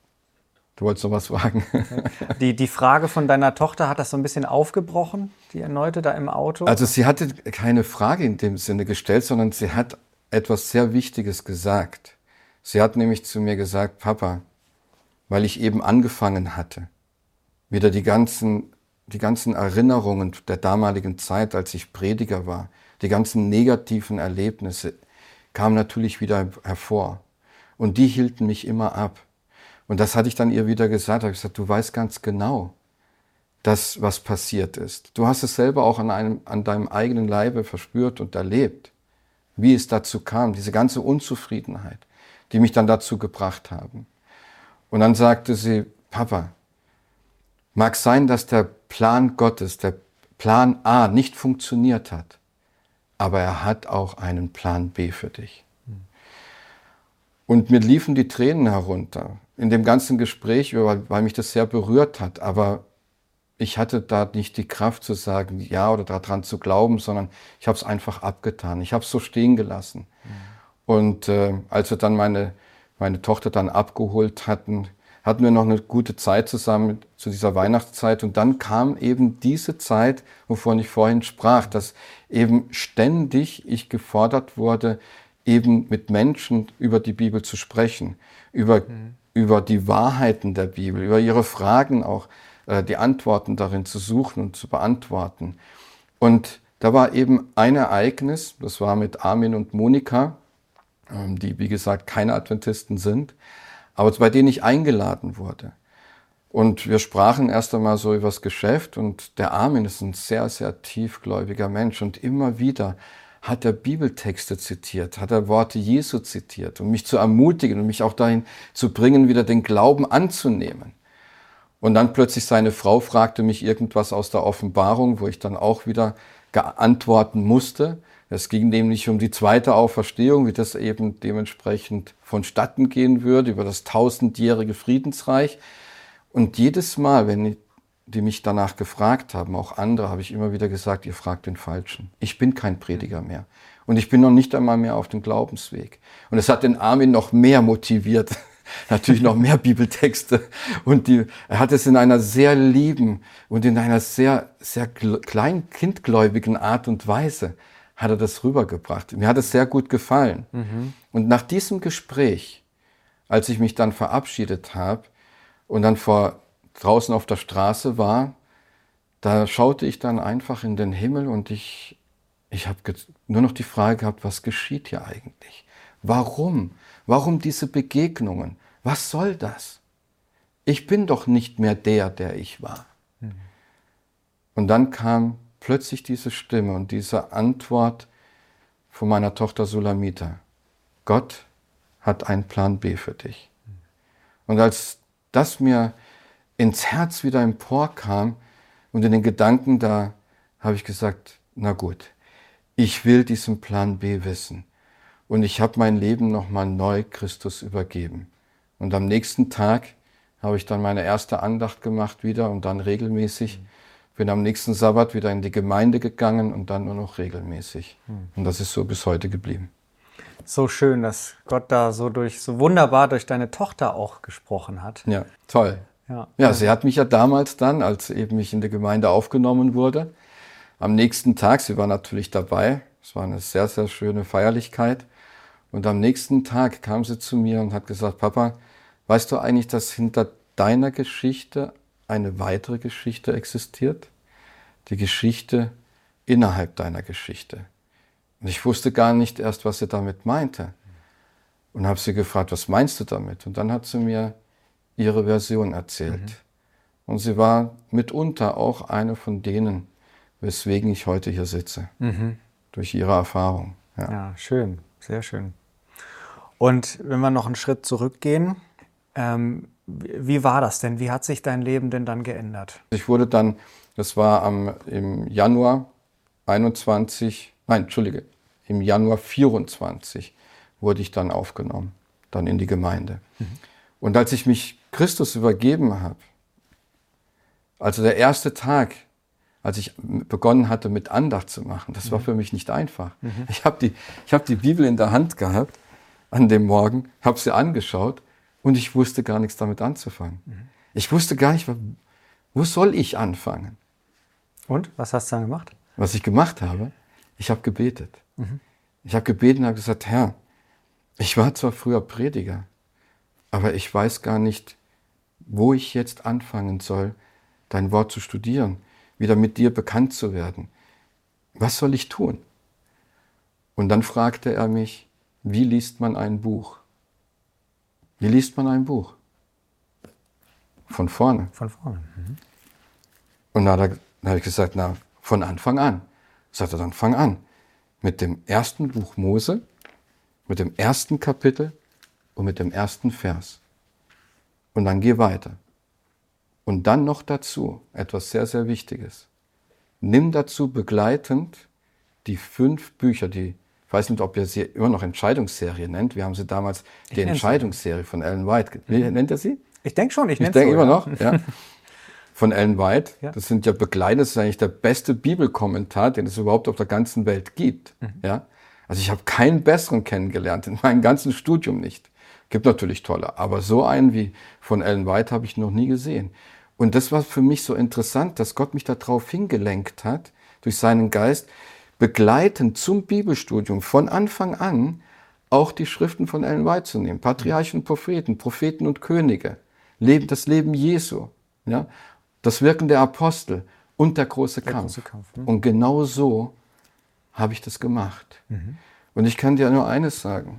Du wolltest noch was fragen. Die Frage von deiner Tochter, hat das so ein bisschen aufgebrochen, die erneute da im Auto? Also sie hatte keine Frage in dem Sinne gestellt, sondern sie hat etwas sehr Wichtiges gesagt. Sie hat nämlich zu mir gesagt, Papa, weil ich eben angefangen hatte, wieder die ganzen Erinnerungen der damaligen Zeit, als ich Prediger war, die ganzen negativen Erlebnisse kamen natürlich wieder hervor. Und die hielten mich immer ab. Und das hatte ich dann ihr wieder gesagt. Ich habe gesagt, du weißt ganz genau, das, was passiert ist. Du hast es selber auch an deinem eigenen Leibe verspürt und erlebt, wie es dazu kam, diese ganze Unzufriedenheit, die mich dann dazu gebracht haben. Und dann sagte sie, Papa, mag sein, dass der Plan Gottes, der Plan A nicht funktioniert hat, aber er hat auch einen Plan B für dich. Und mir liefen die Tränen herunter in dem ganzen Gespräch, weil mich das sehr berührt hat. Aber ich hatte da nicht die Kraft zu sagen, ja oder daran zu glauben, sondern ich habe es einfach abgetan. Ich habe es so stehen gelassen. Und als wir dann meine Tochter dann abgeholt hatten wir noch eine gute Zeit zusammen zu dieser Weihnachtszeit. Und dann kam eben diese Zeit, wovon ich vorhin sprach, dass eben ständig ich gefordert wurde, eben mit Menschen über die Bibel zu sprechen, über die Wahrheiten der Bibel, über ihre Fragen auch, die Antworten darin zu suchen und zu beantworten. Und da war eben ein Ereignis, das war mit Armin und Monika, die wie gesagt keine Adventisten sind, aber bei denen ich eingeladen wurde. Und wir sprachen erst einmal so über das Geschäft und der Armin ist ein sehr, sehr tiefgläubiger Mensch und immer wieder hat er Bibeltexte zitiert, hat er Worte Jesu zitiert, um mich zu ermutigen und mich auch dahin zu bringen, wieder den Glauben anzunehmen. Und dann plötzlich seine Frau fragte mich irgendwas aus der Offenbarung, wo ich dann auch wieder antworten musste. Es ging nämlich um die zweite Auferstehung, wie das eben dementsprechend vonstatten gehen würde, über das 1000-jährige Friedensreich. Und jedes Mal, wenn die mich danach gefragt haben, auch andere, habe ich immer wieder gesagt, ihr fragt den Falschen. Ich bin kein Prediger mehr. Und ich bin noch nicht einmal mehr auf dem Glaubensweg. Und es hat den Armin noch mehr motiviert, natürlich noch mehr Bibeltexte. Und er hat es in einer sehr lieben und in einer sehr, sehr klein kindgläubigen Art und Weise hat er das rübergebracht. Mir hat es sehr gut gefallen. Und nach diesem Gespräch, als ich mich dann verabschiedet habe und dann draußen auf der Straße war, da schaute ich dann einfach in den Himmel und ich habe nur noch die Frage gehabt, was geschieht hier eigentlich? Warum? Warum diese Begegnungen? Was soll das? Ich bin doch nicht mehr der ich war. Und dann kam plötzlich diese Stimme und diese Antwort von meiner Tochter Sulamita. Gott hat einen Plan B für dich. Und als das mir ins Herz wieder emporkam und in den Gedanken, da habe ich gesagt, na gut, ich will diesen Plan B wissen. und ich habe mein Leben nochmal neu Christus übergeben. Und am nächsten Tag habe ich dann meine erste Andacht gemacht wieder und dann regelmäßig. Bin am nächsten Sabbat wieder in die Gemeinde gegangen und dann nur noch regelmäßig. Und das ist so bis heute geblieben. So schön, dass Gott da so wunderbar durch deine Tochter auch gesprochen hat. Ja, toll. Ja, Ja, sie hat mich ja damals dann, als eben mich in die Gemeinde aufgenommen wurde, am nächsten Tag, sie war natürlich dabei, es war eine sehr, sehr schöne Feierlichkeit, und am nächsten Tag kam sie zu mir und hat gesagt, Papa, weißt du eigentlich, dass hinter deiner Geschichte eine weitere Geschichte existiert? Die Geschichte innerhalb deiner Geschichte. Und ich wusste gar nicht erst, was sie damit meinte. Und habe sie gefragt, was meinst du damit? Und dann hat sie mir ihre Version erzählt. Und sie war mitunter auch eine von denen, weswegen ich heute hier sitze. Durch ihre Erfahrung. Ja, schön, sehr schön. Und wenn wir noch einen Schritt zurückgehen, wie war das denn? Wie hat sich dein Leben denn dann geändert? Ich wurde dann, das war im Januar 24 wurde ich dann aufgenommen, dann in die Gemeinde. Und als ich mich Christus übergeben habe, also der erste Tag, als ich begonnen hatte, mit Andacht zu machen, das war für mich nicht einfach. Ich habe die Bibel in der Hand gehabt an dem Morgen, habe sie angeschaut und ich wusste gar nichts damit anzufangen. Ich wusste gar nicht, wo soll ich anfangen? Und, was hast du dann gemacht? Was ich gemacht habe, ich habe gebetet. Ich habe gebetet und habe gesagt, Herr, ich war zwar früher Prediger, aber ich weiß gar nicht, wo ich jetzt anfangen soll, dein Wort zu studieren, wieder mit dir bekannt zu werden. Was soll ich tun? Und dann fragte er mich, wie liest man ein Buch? Wie liest man ein Buch? Von vorne. Von vorne. Und dann habe ich gesagt, na, von Anfang an. Sagt er, dann fang an. Mit dem ersten Buch Mose, mit dem ersten Kapitel und mit dem ersten Vers. Und dann geh weiter. Und dann noch dazu etwas sehr, sehr Wichtiges. Nimm dazu begleitend die 5 Bücher, ich weiß nicht, ob ihr sie immer noch Entscheidungsserie nennt. Wir haben sie damals die Entscheidungsserie von Ellen White. Wie nennt er sie? Ich denke schon, ich nenne es so. Ich denke immer ja. noch, ja. Von Ellen White. Ja. Das sind ja Begleiter, das ist eigentlich der beste Bibelkommentar, den es überhaupt auf der ganzen Welt gibt. Ja. Also ich habe keinen besseren kennengelernt, in meinem ganzen Studium nicht. Gibt natürlich tolle, aber so einen wie von Ellen White habe ich noch nie gesehen. Und das war für mich so interessant, dass Gott mich darauf hingelenkt hat, durch seinen Geist, begleitend zum Bibelstudium von Anfang an auch die Schriften von Ellen White zu nehmen. Patriarchen und Propheten, Propheten und Könige, das Leben Jesu, ja, das Wirken der Apostel und der große Kampf. Und genau so habe ich das gemacht. Und ich kann dir nur eines sagen.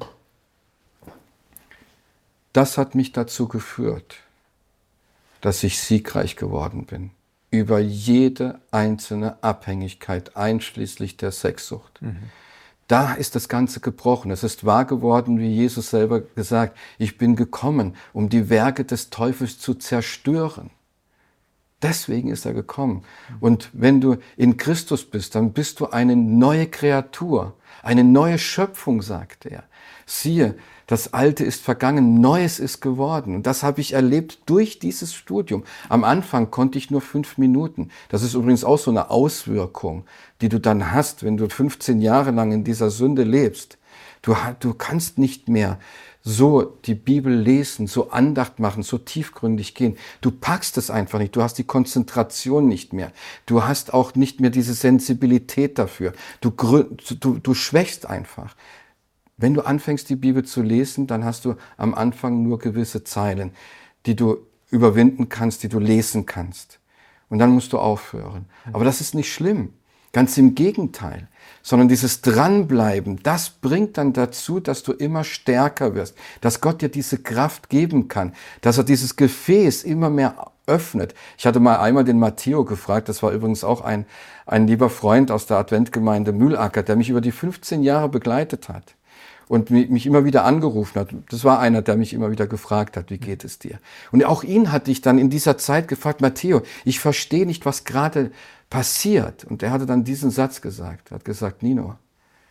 Das hat mich dazu geführt, dass ich siegreich geworden bin. Über jede einzelne Abhängigkeit, einschließlich der Sexsucht. Da ist das Ganze gebrochen. Es ist wahr geworden, wie Jesus selber gesagt, ich bin gekommen, um die Werke des Teufels zu zerstören. Deswegen ist er gekommen. Und wenn du in Christus bist, dann bist du eine neue Kreatur, eine neue Schöpfung, sagt er. Siehe, das Alte ist vergangen, Neues ist geworden. Und das habe ich erlebt durch dieses Studium. Am Anfang konnte ich nur 5 Minuten. Das ist übrigens auch so eine Auswirkung, die du dann hast, wenn du 15 Jahre lang in dieser Sünde lebst. Du kannst nicht mehr so die Bibel lesen, so Andacht machen, so tiefgründig gehen. Du packst es einfach nicht. Du hast die Konzentration nicht mehr. Du hast auch nicht mehr diese Sensibilität dafür. Du schwächst einfach. Wenn du anfängst, die Bibel zu lesen, dann hast du am Anfang nur gewisse Zeilen, die du überwinden kannst, die du lesen kannst. Und dann musst du aufhören. Aber das ist nicht schlimm. Ganz im Gegenteil. Sondern dieses Dranbleiben, das bringt dann dazu, dass du immer stärker wirst. Dass Gott dir diese Kraft geben kann. Dass er dieses Gefäß immer mehr öffnet. Ich hatte mal einmal den Matteo gefragt, das war übrigens auch ein lieber Freund aus der Adventgemeinde Mühlacker, der mich über die 15 Jahre begleitet hat. Und mich immer wieder angerufen hat. Das war einer, der mich immer wieder gefragt hat, wie geht es dir? Und auch ihn hatte ich dann in dieser Zeit gefragt, Matteo, ich verstehe nicht, was gerade passiert. Und er hatte dann diesen Satz gesagt. Er hat gesagt, Nino,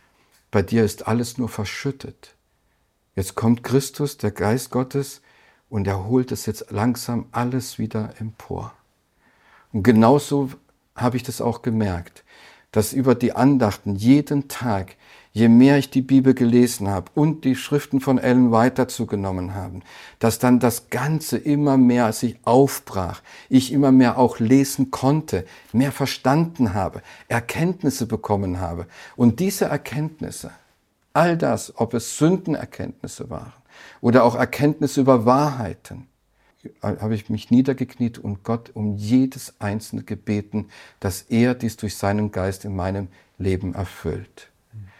Bei dir ist alles nur verschüttet. Jetzt kommt Christus, der Geist Gottes, und er holt es jetzt langsam alles wieder empor. Und genauso habe ich das auch gemerkt, dass über die Andachten jeden Tag, je mehr ich die Bibel gelesen habe und die Schriften von Ellen White dazu genommen habe, dass dann das Ganze immer mehr sich aufbrach, ich immer mehr auch lesen konnte, mehr verstanden habe, Erkenntnisse bekommen habe. Und diese Erkenntnisse, all das, ob es Sündenerkenntnisse waren oder auch Erkenntnisse über Wahrheiten, habe ich mich niedergekniet und Gott um jedes einzelne gebeten, dass er dies durch seinen Geist in meinem Leben erfüllt.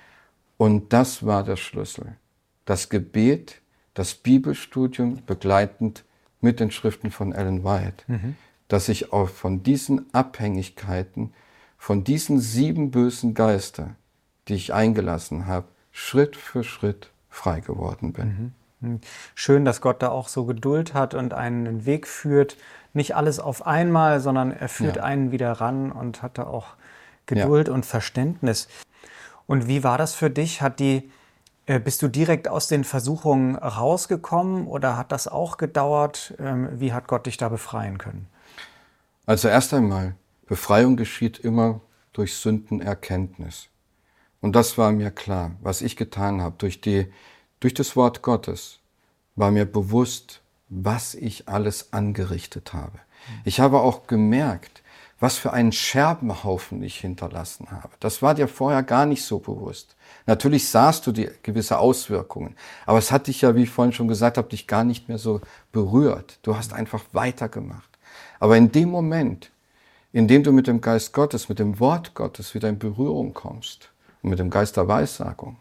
Und das war der Schlüssel. Das Gebet, das Bibelstudium begleitend mit den Schriften von Ellen White, dass ich auch von diesen Abhängigkeiten, von diesen 7 bösen Geister, die ich eingelassen habe, Schritt für Schritt frei geworden bin. Schön, dass Gott da auch so Geduld hat und einen Weg führt. Nicht alles auf einmal, sondern er führt einen wieder ran und hat da auch Geduld und Verständnis. Und wie war das für dich? Bist du direkt aus den Versuchungen rausgekommen oder hat das auch gedauert? Wie hat Gott dich da befreien können? Also erst einmal, Befreiung geschieht immer durch Sündenerkenntnis. Und das war mir klar, was ich getan habe. Durch das Wort Gottes war mir bewusst, was ich alles angerichtet habe. Ich habe auch gemerkt, was für einen Scherbenhaufen ich hinterlassen habe. Das war dir vorher gar nicht so bewusst. Natürlich sahst du die gewisse Auswirkungen, aber es hat dich ja, wie ich vorhin schon gesagt habe, dich gar nicht mehr so berührt. Du hast einfach weitergemacht. Aber in dem Moment, in dem du mit dem Geist Gottes, mit dem Wort Gottes wieder in Berührung kommst und mit dem Geist der Weissagung,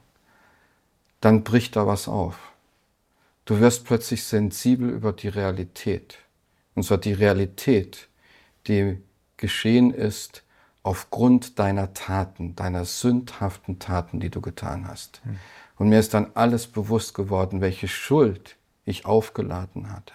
dann bricht da was auf. Du wirst plötzlich sensibel über die Realität. Und zwar die Realität, die geschehen ist aufgrund deiner Taten, deiner sündhaften Taten, die du getan hast. Und mir ist dann alles bewusst geworden, welche Schuld ich aufgeladen hatte,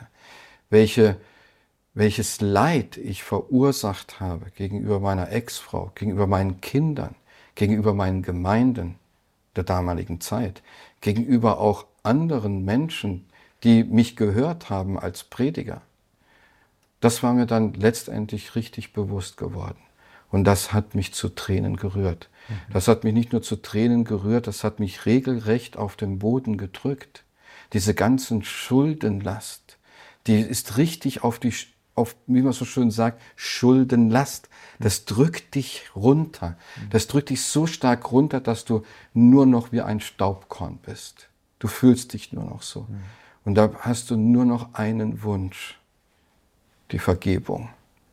welches Leid ich verursacht habe gegenüber meiner Ex-Frau, gegenüber meinen Kindern, gegenüber meinen Gemeinden der damaligen Zeit, gegenüber auch anderen Menschen, die mich gehört haben als Prediger. Das war mir dann letztendlich richtig bewusst geworden. Und das hat mich zu Tränen gerührt. Das hat mich nicht nur zu Tränen gerührt, das hat mich regelrecht auf den Boden gedrückt. Diese ganzen Schuldenlast, die ist richtig auf, wie man so schön sagt, Schuldenlast. Das drückt dich runter. Das drückt dich so stark runter, dass du nur noch wie ein Staubkorn bist. Du fühlst dich nur noch so. Und da hast du nur noch einen Wunsch, die Vergebung.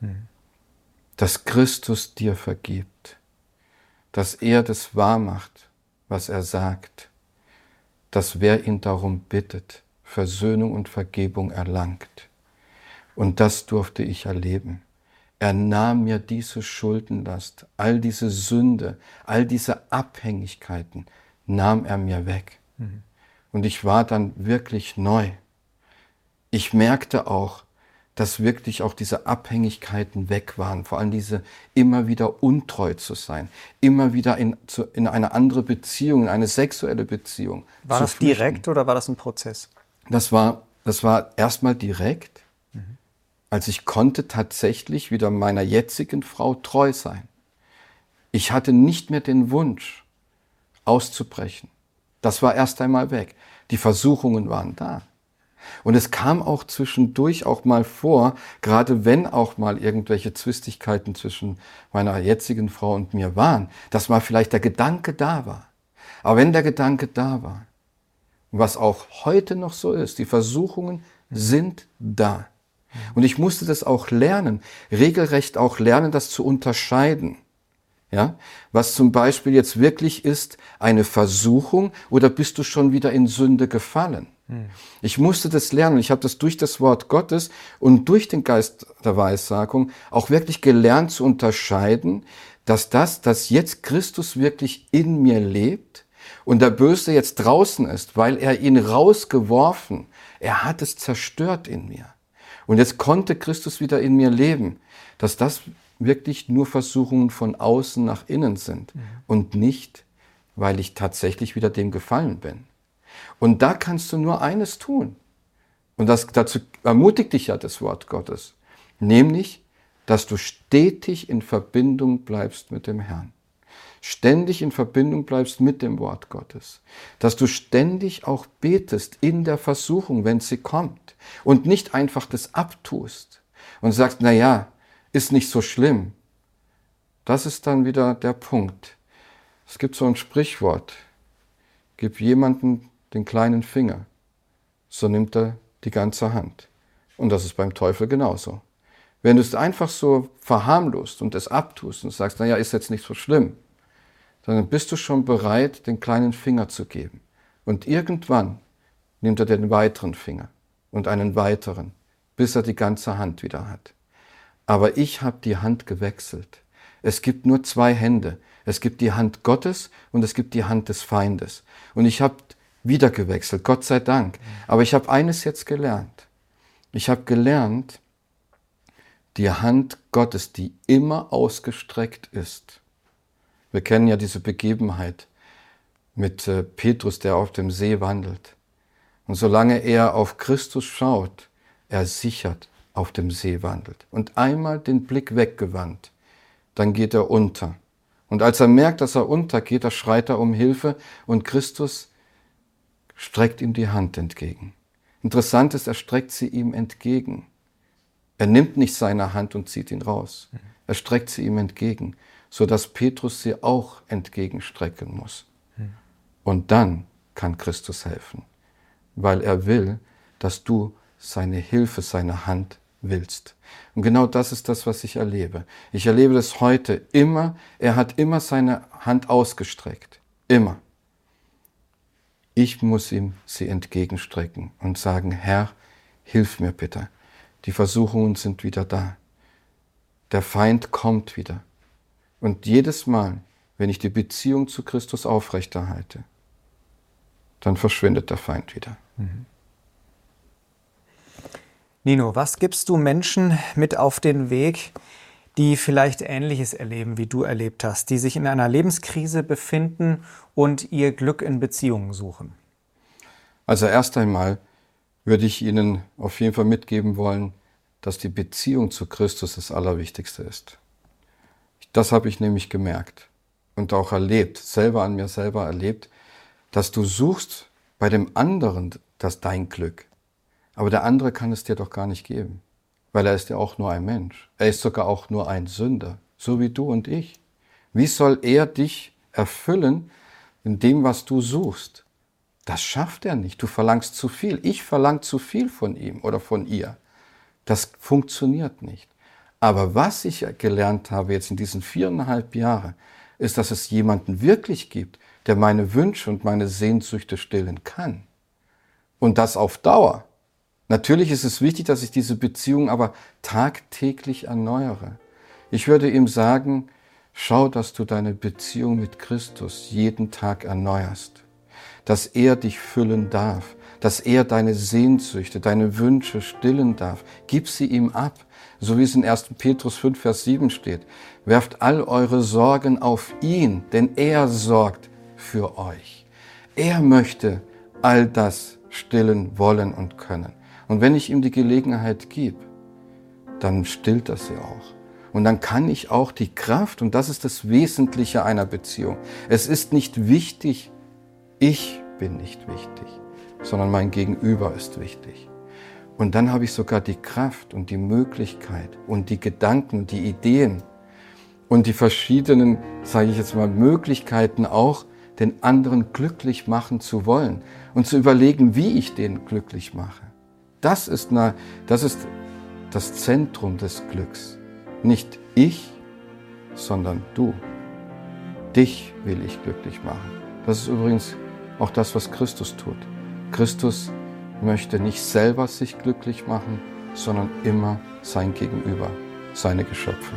Dass Christus dir vergibt. Dass er das wahr macht, was er sagt. Dass wer ihn darum bittet, Versöhnung und Vergebung erlangt. Und das durfte ich erleben. Er nahm mir diese Schuldenlast, all diese Sünde, all diese Abhängigkeiten, nahm er mir weg. Und ich war dann wirklich neu. Ich merkte auch, dass wirklich auch diese Abhängigkeiten weg waren, vor allem diese immer wieder untreu zu sein, immer wieder in eine andere Beziehung, in eine sexuelle Beziehung. War das direkt oder war das ein Prozess? Das war erstmal direkt. Also ich konnte tatsächlich wieder meiner jetzigen Frau treu sein. Ich hatte nicht mehr den Wunsch, auszubrechen. Das war erst einmal weg. Die Versuchungen waren da. Und es kam auch zwischendurch auch mal vor, gerade wenn auch mal irgendwelche Zwistigkeiten zwischen meiner jetzigen Frau und mir waren, dass mal vielleicht der Gedanke da war. Aber wenn der Gedanke da war, was auch heute noch so ist, die Versuchungen sind da. Und ich musste das auch lernen, regelrecht auch lernen, das zu unterscheiden. Ja? Was zum Beispiel jetzt wirklich ist, eine Versuchung oder bist du schon wieder in Sünde gefallen? Ich musste das lernen. Ich habe das durch das Wort Gottes und durch den Geist der Weissagung auch wirklich gelernt zu unterscheiden, dass jetzt Christus wirklich in mir lebt und der Böse jetzt draußen ist, weil er ihn rausgeworfen, er hat es zerstört in mir. Und jetzt konnte Christus wieder in mir leben, dass das wirklich nur Versuchungen von außen nach innen sind und nicht weil ich tatsächlich wieder dem gefallen bin. Und da kannst du nur eines tun. Und dazu ermutigt dich ja das Wort Gottes. Nämlich, dass du stetig in Verbindung bleibst mit dem Herrn. Ständig in Verbindung bleibst mit dem Wort Gottes. Dass du ständig auch betest in der Versuchung, wenn sie kommt. Und nicht einfach das abtust und sagst, na ja, ist nicht so schlimm. Das ist dann wieder der Punkt. Es gibt so ein Sprichwort. Gib jemandem den kleinen Finger, so nimmt er die ganze Hand. Und das ist beim Teufel genauso. Wenn du es einfach so verharmlost und es abtust und sagst, naja, ist jetzt nicht so schlimm, dann bist du schon bereit, den kleinen Finger zu geben. Und irgendwann nimmt er den weiteren Finger und einen weiteren, bis er die ganze Hand wieder hat. Aber ich habe die Hand gewechselt. Es gibt nur zwei Hände. Es gibt die Hand Gottes und es gibt die Hand des Feindes. Und ich habe wieder gewechselt, Gott sei Dank. Aber ich habe eines jetzt gelernt. Ich habe gelernt, die Hand Gottes, die immer ausgestreckt ist. Wir kennen ja diese Begebenheit mit Petrus, der auf dem See wandelt. Und solange er auf Christus schaut, er sichert auf dem See wandelt. Und einmal den Blick weggewandt, dann geht er unter. Und als er merkt, dass er untergeht, da schreit er um Hilfe und Christus streckt ihm die Hand entgegen. Interessant ist, er streckt sie ihm entgegen. Er nimmt nicht seine Hand und zieht ihn raus. Er streckt sie ihm entgegen, sodass Petrus sie auch entgegenstrecken muss. Und dann kann Christus helfen, weil er will, dass du seine Hilfe, seine Hand willst. Und genau das ist das, was ich erlebe. Ich erlebe das heute immer. Er hat immer seine Hand ausgestreckt. Immer. Ich muss ihm sie entgegenstrecken und sagen, Herr, hilf mir bitte. Die Versuchungen sind wieder da. Der Feind kommt wieder. Und jedes Mal, wenn ich die Beziehung zu Christus aufrechterhalte, dann verschwindet der Feind wieder. Nino, was gibst du Menschen mit auf den Weg, die vielleicht Ähnliches erleben, wie du erlebt hast, die sich in einer Lebenskrise befinden und ihr Glück in Beziehungen suchen? Also erst einmal würde ich Ihnen auf jeden Fall mitgeben wollen, dass die Beziehung zu Christus das Allerwichtigste ist. Das habe ich nämlich gemerkt und auch erlebt, selber an mir selber erlebt, dass du suchst bei dem anderen dein Glück. Aber der andere kann es dir doch gar nicht geben, weil er ist ja auch nur ein Mensch. Er ist sogar auch nur ein Sünder, so wie du und ich. Wie soll er dich erfüllen in dem, was du suchst? Das schafft er nicht. Du verlangst zu viel. Ich verlange zu viel von ihm oder von ihr. Das funktioniert nicht. Aber was ich gelernt habe jetzt in diesen 4,5 Jahren, ist, dass es jemanden wirklich gibt, der meine Wünsche und meine Sehnsüchte stillen kann. Und das auf Dauer. Natürlich ist es wichtig, dass ich diese Beziehung aber tagtäglich erneuere. Ich würde ihm sagen, schau, dass du deine Beziehung mit Christus jeden Tag erneuerst. Dass er dich füllen darf, dass er deine Sehnsüchte, deine Wünsche stillen darf. Gib sie ihm ab, so wie es in 1. Petrus 5, Vers 7 steht. Werft all eure Sorgen auf ihn, denn er sorgt für euch. Er möchte all das stillen wollen und können. Und wenn ich ihm die Gelegenheit gebe, dann stillt er sie auch. Und dann kann ich auch die Kraft, und das ist das Wesentliche einer Beziehung. Es ist nicht wichtig, ich bin nicht wichtig, sondern mein Gegenüber ist wichtig. Und dann habe ich sogar die Kraft und die Möglichkeit und die Gedanken, die Ideen und die verschiedenen, sage ich jetzt mal, Möglichkeiten auch, den anderen glücklich machen zu wollen und zu überlegen, wie ich den glücklich mache. Das ist das Zentrum des Glücks. Nicht ich, sondern du. Dich will ich glücklich machen. Das ist übrigens auch das, was Christus tut. Christus möchte nicht selber sich glücklich machen, sondern immer sein Gegenüber, seine Geschöpfe.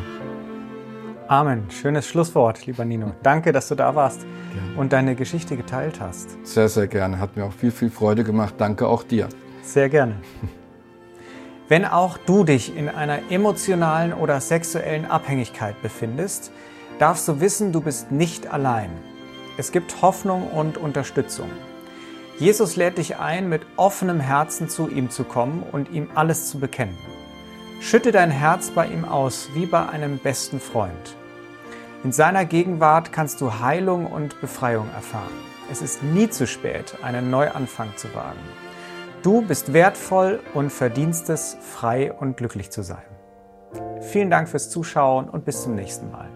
Amen. Schönes Schlusswort, lieber Nino. Danke, dass du da warst Gerne. Und deine Geschichte geteilt hast. Sehr, sehr gerne. Hat mir auch viel, viel Freude gemacht. Danke auch dir. Sehr gerne. Wenn auch du dich in einer emotionalen oder sexuellen Abhängigkeit befindest, darfst du wissen, du bist nicht allein. Es gibt Hoffnung und Unterstützung. Jesus lädt dich ein, mit offenem Herzen zu ihm zu kommen und ihm alles zu bekennen. Schütte dein Herz bei ihm aus, wie bei einem besten Freund. In seiner Gegenwart kannst du Heilung und Befreiung erfahren. Es ist nie zu spät, einen Neuanfang zu wagen. Du bist wertvoll und verdienst es, frei und glücklich zu sein. Vielen Dank fürs Zuschauen und bis zum nächsten Mal.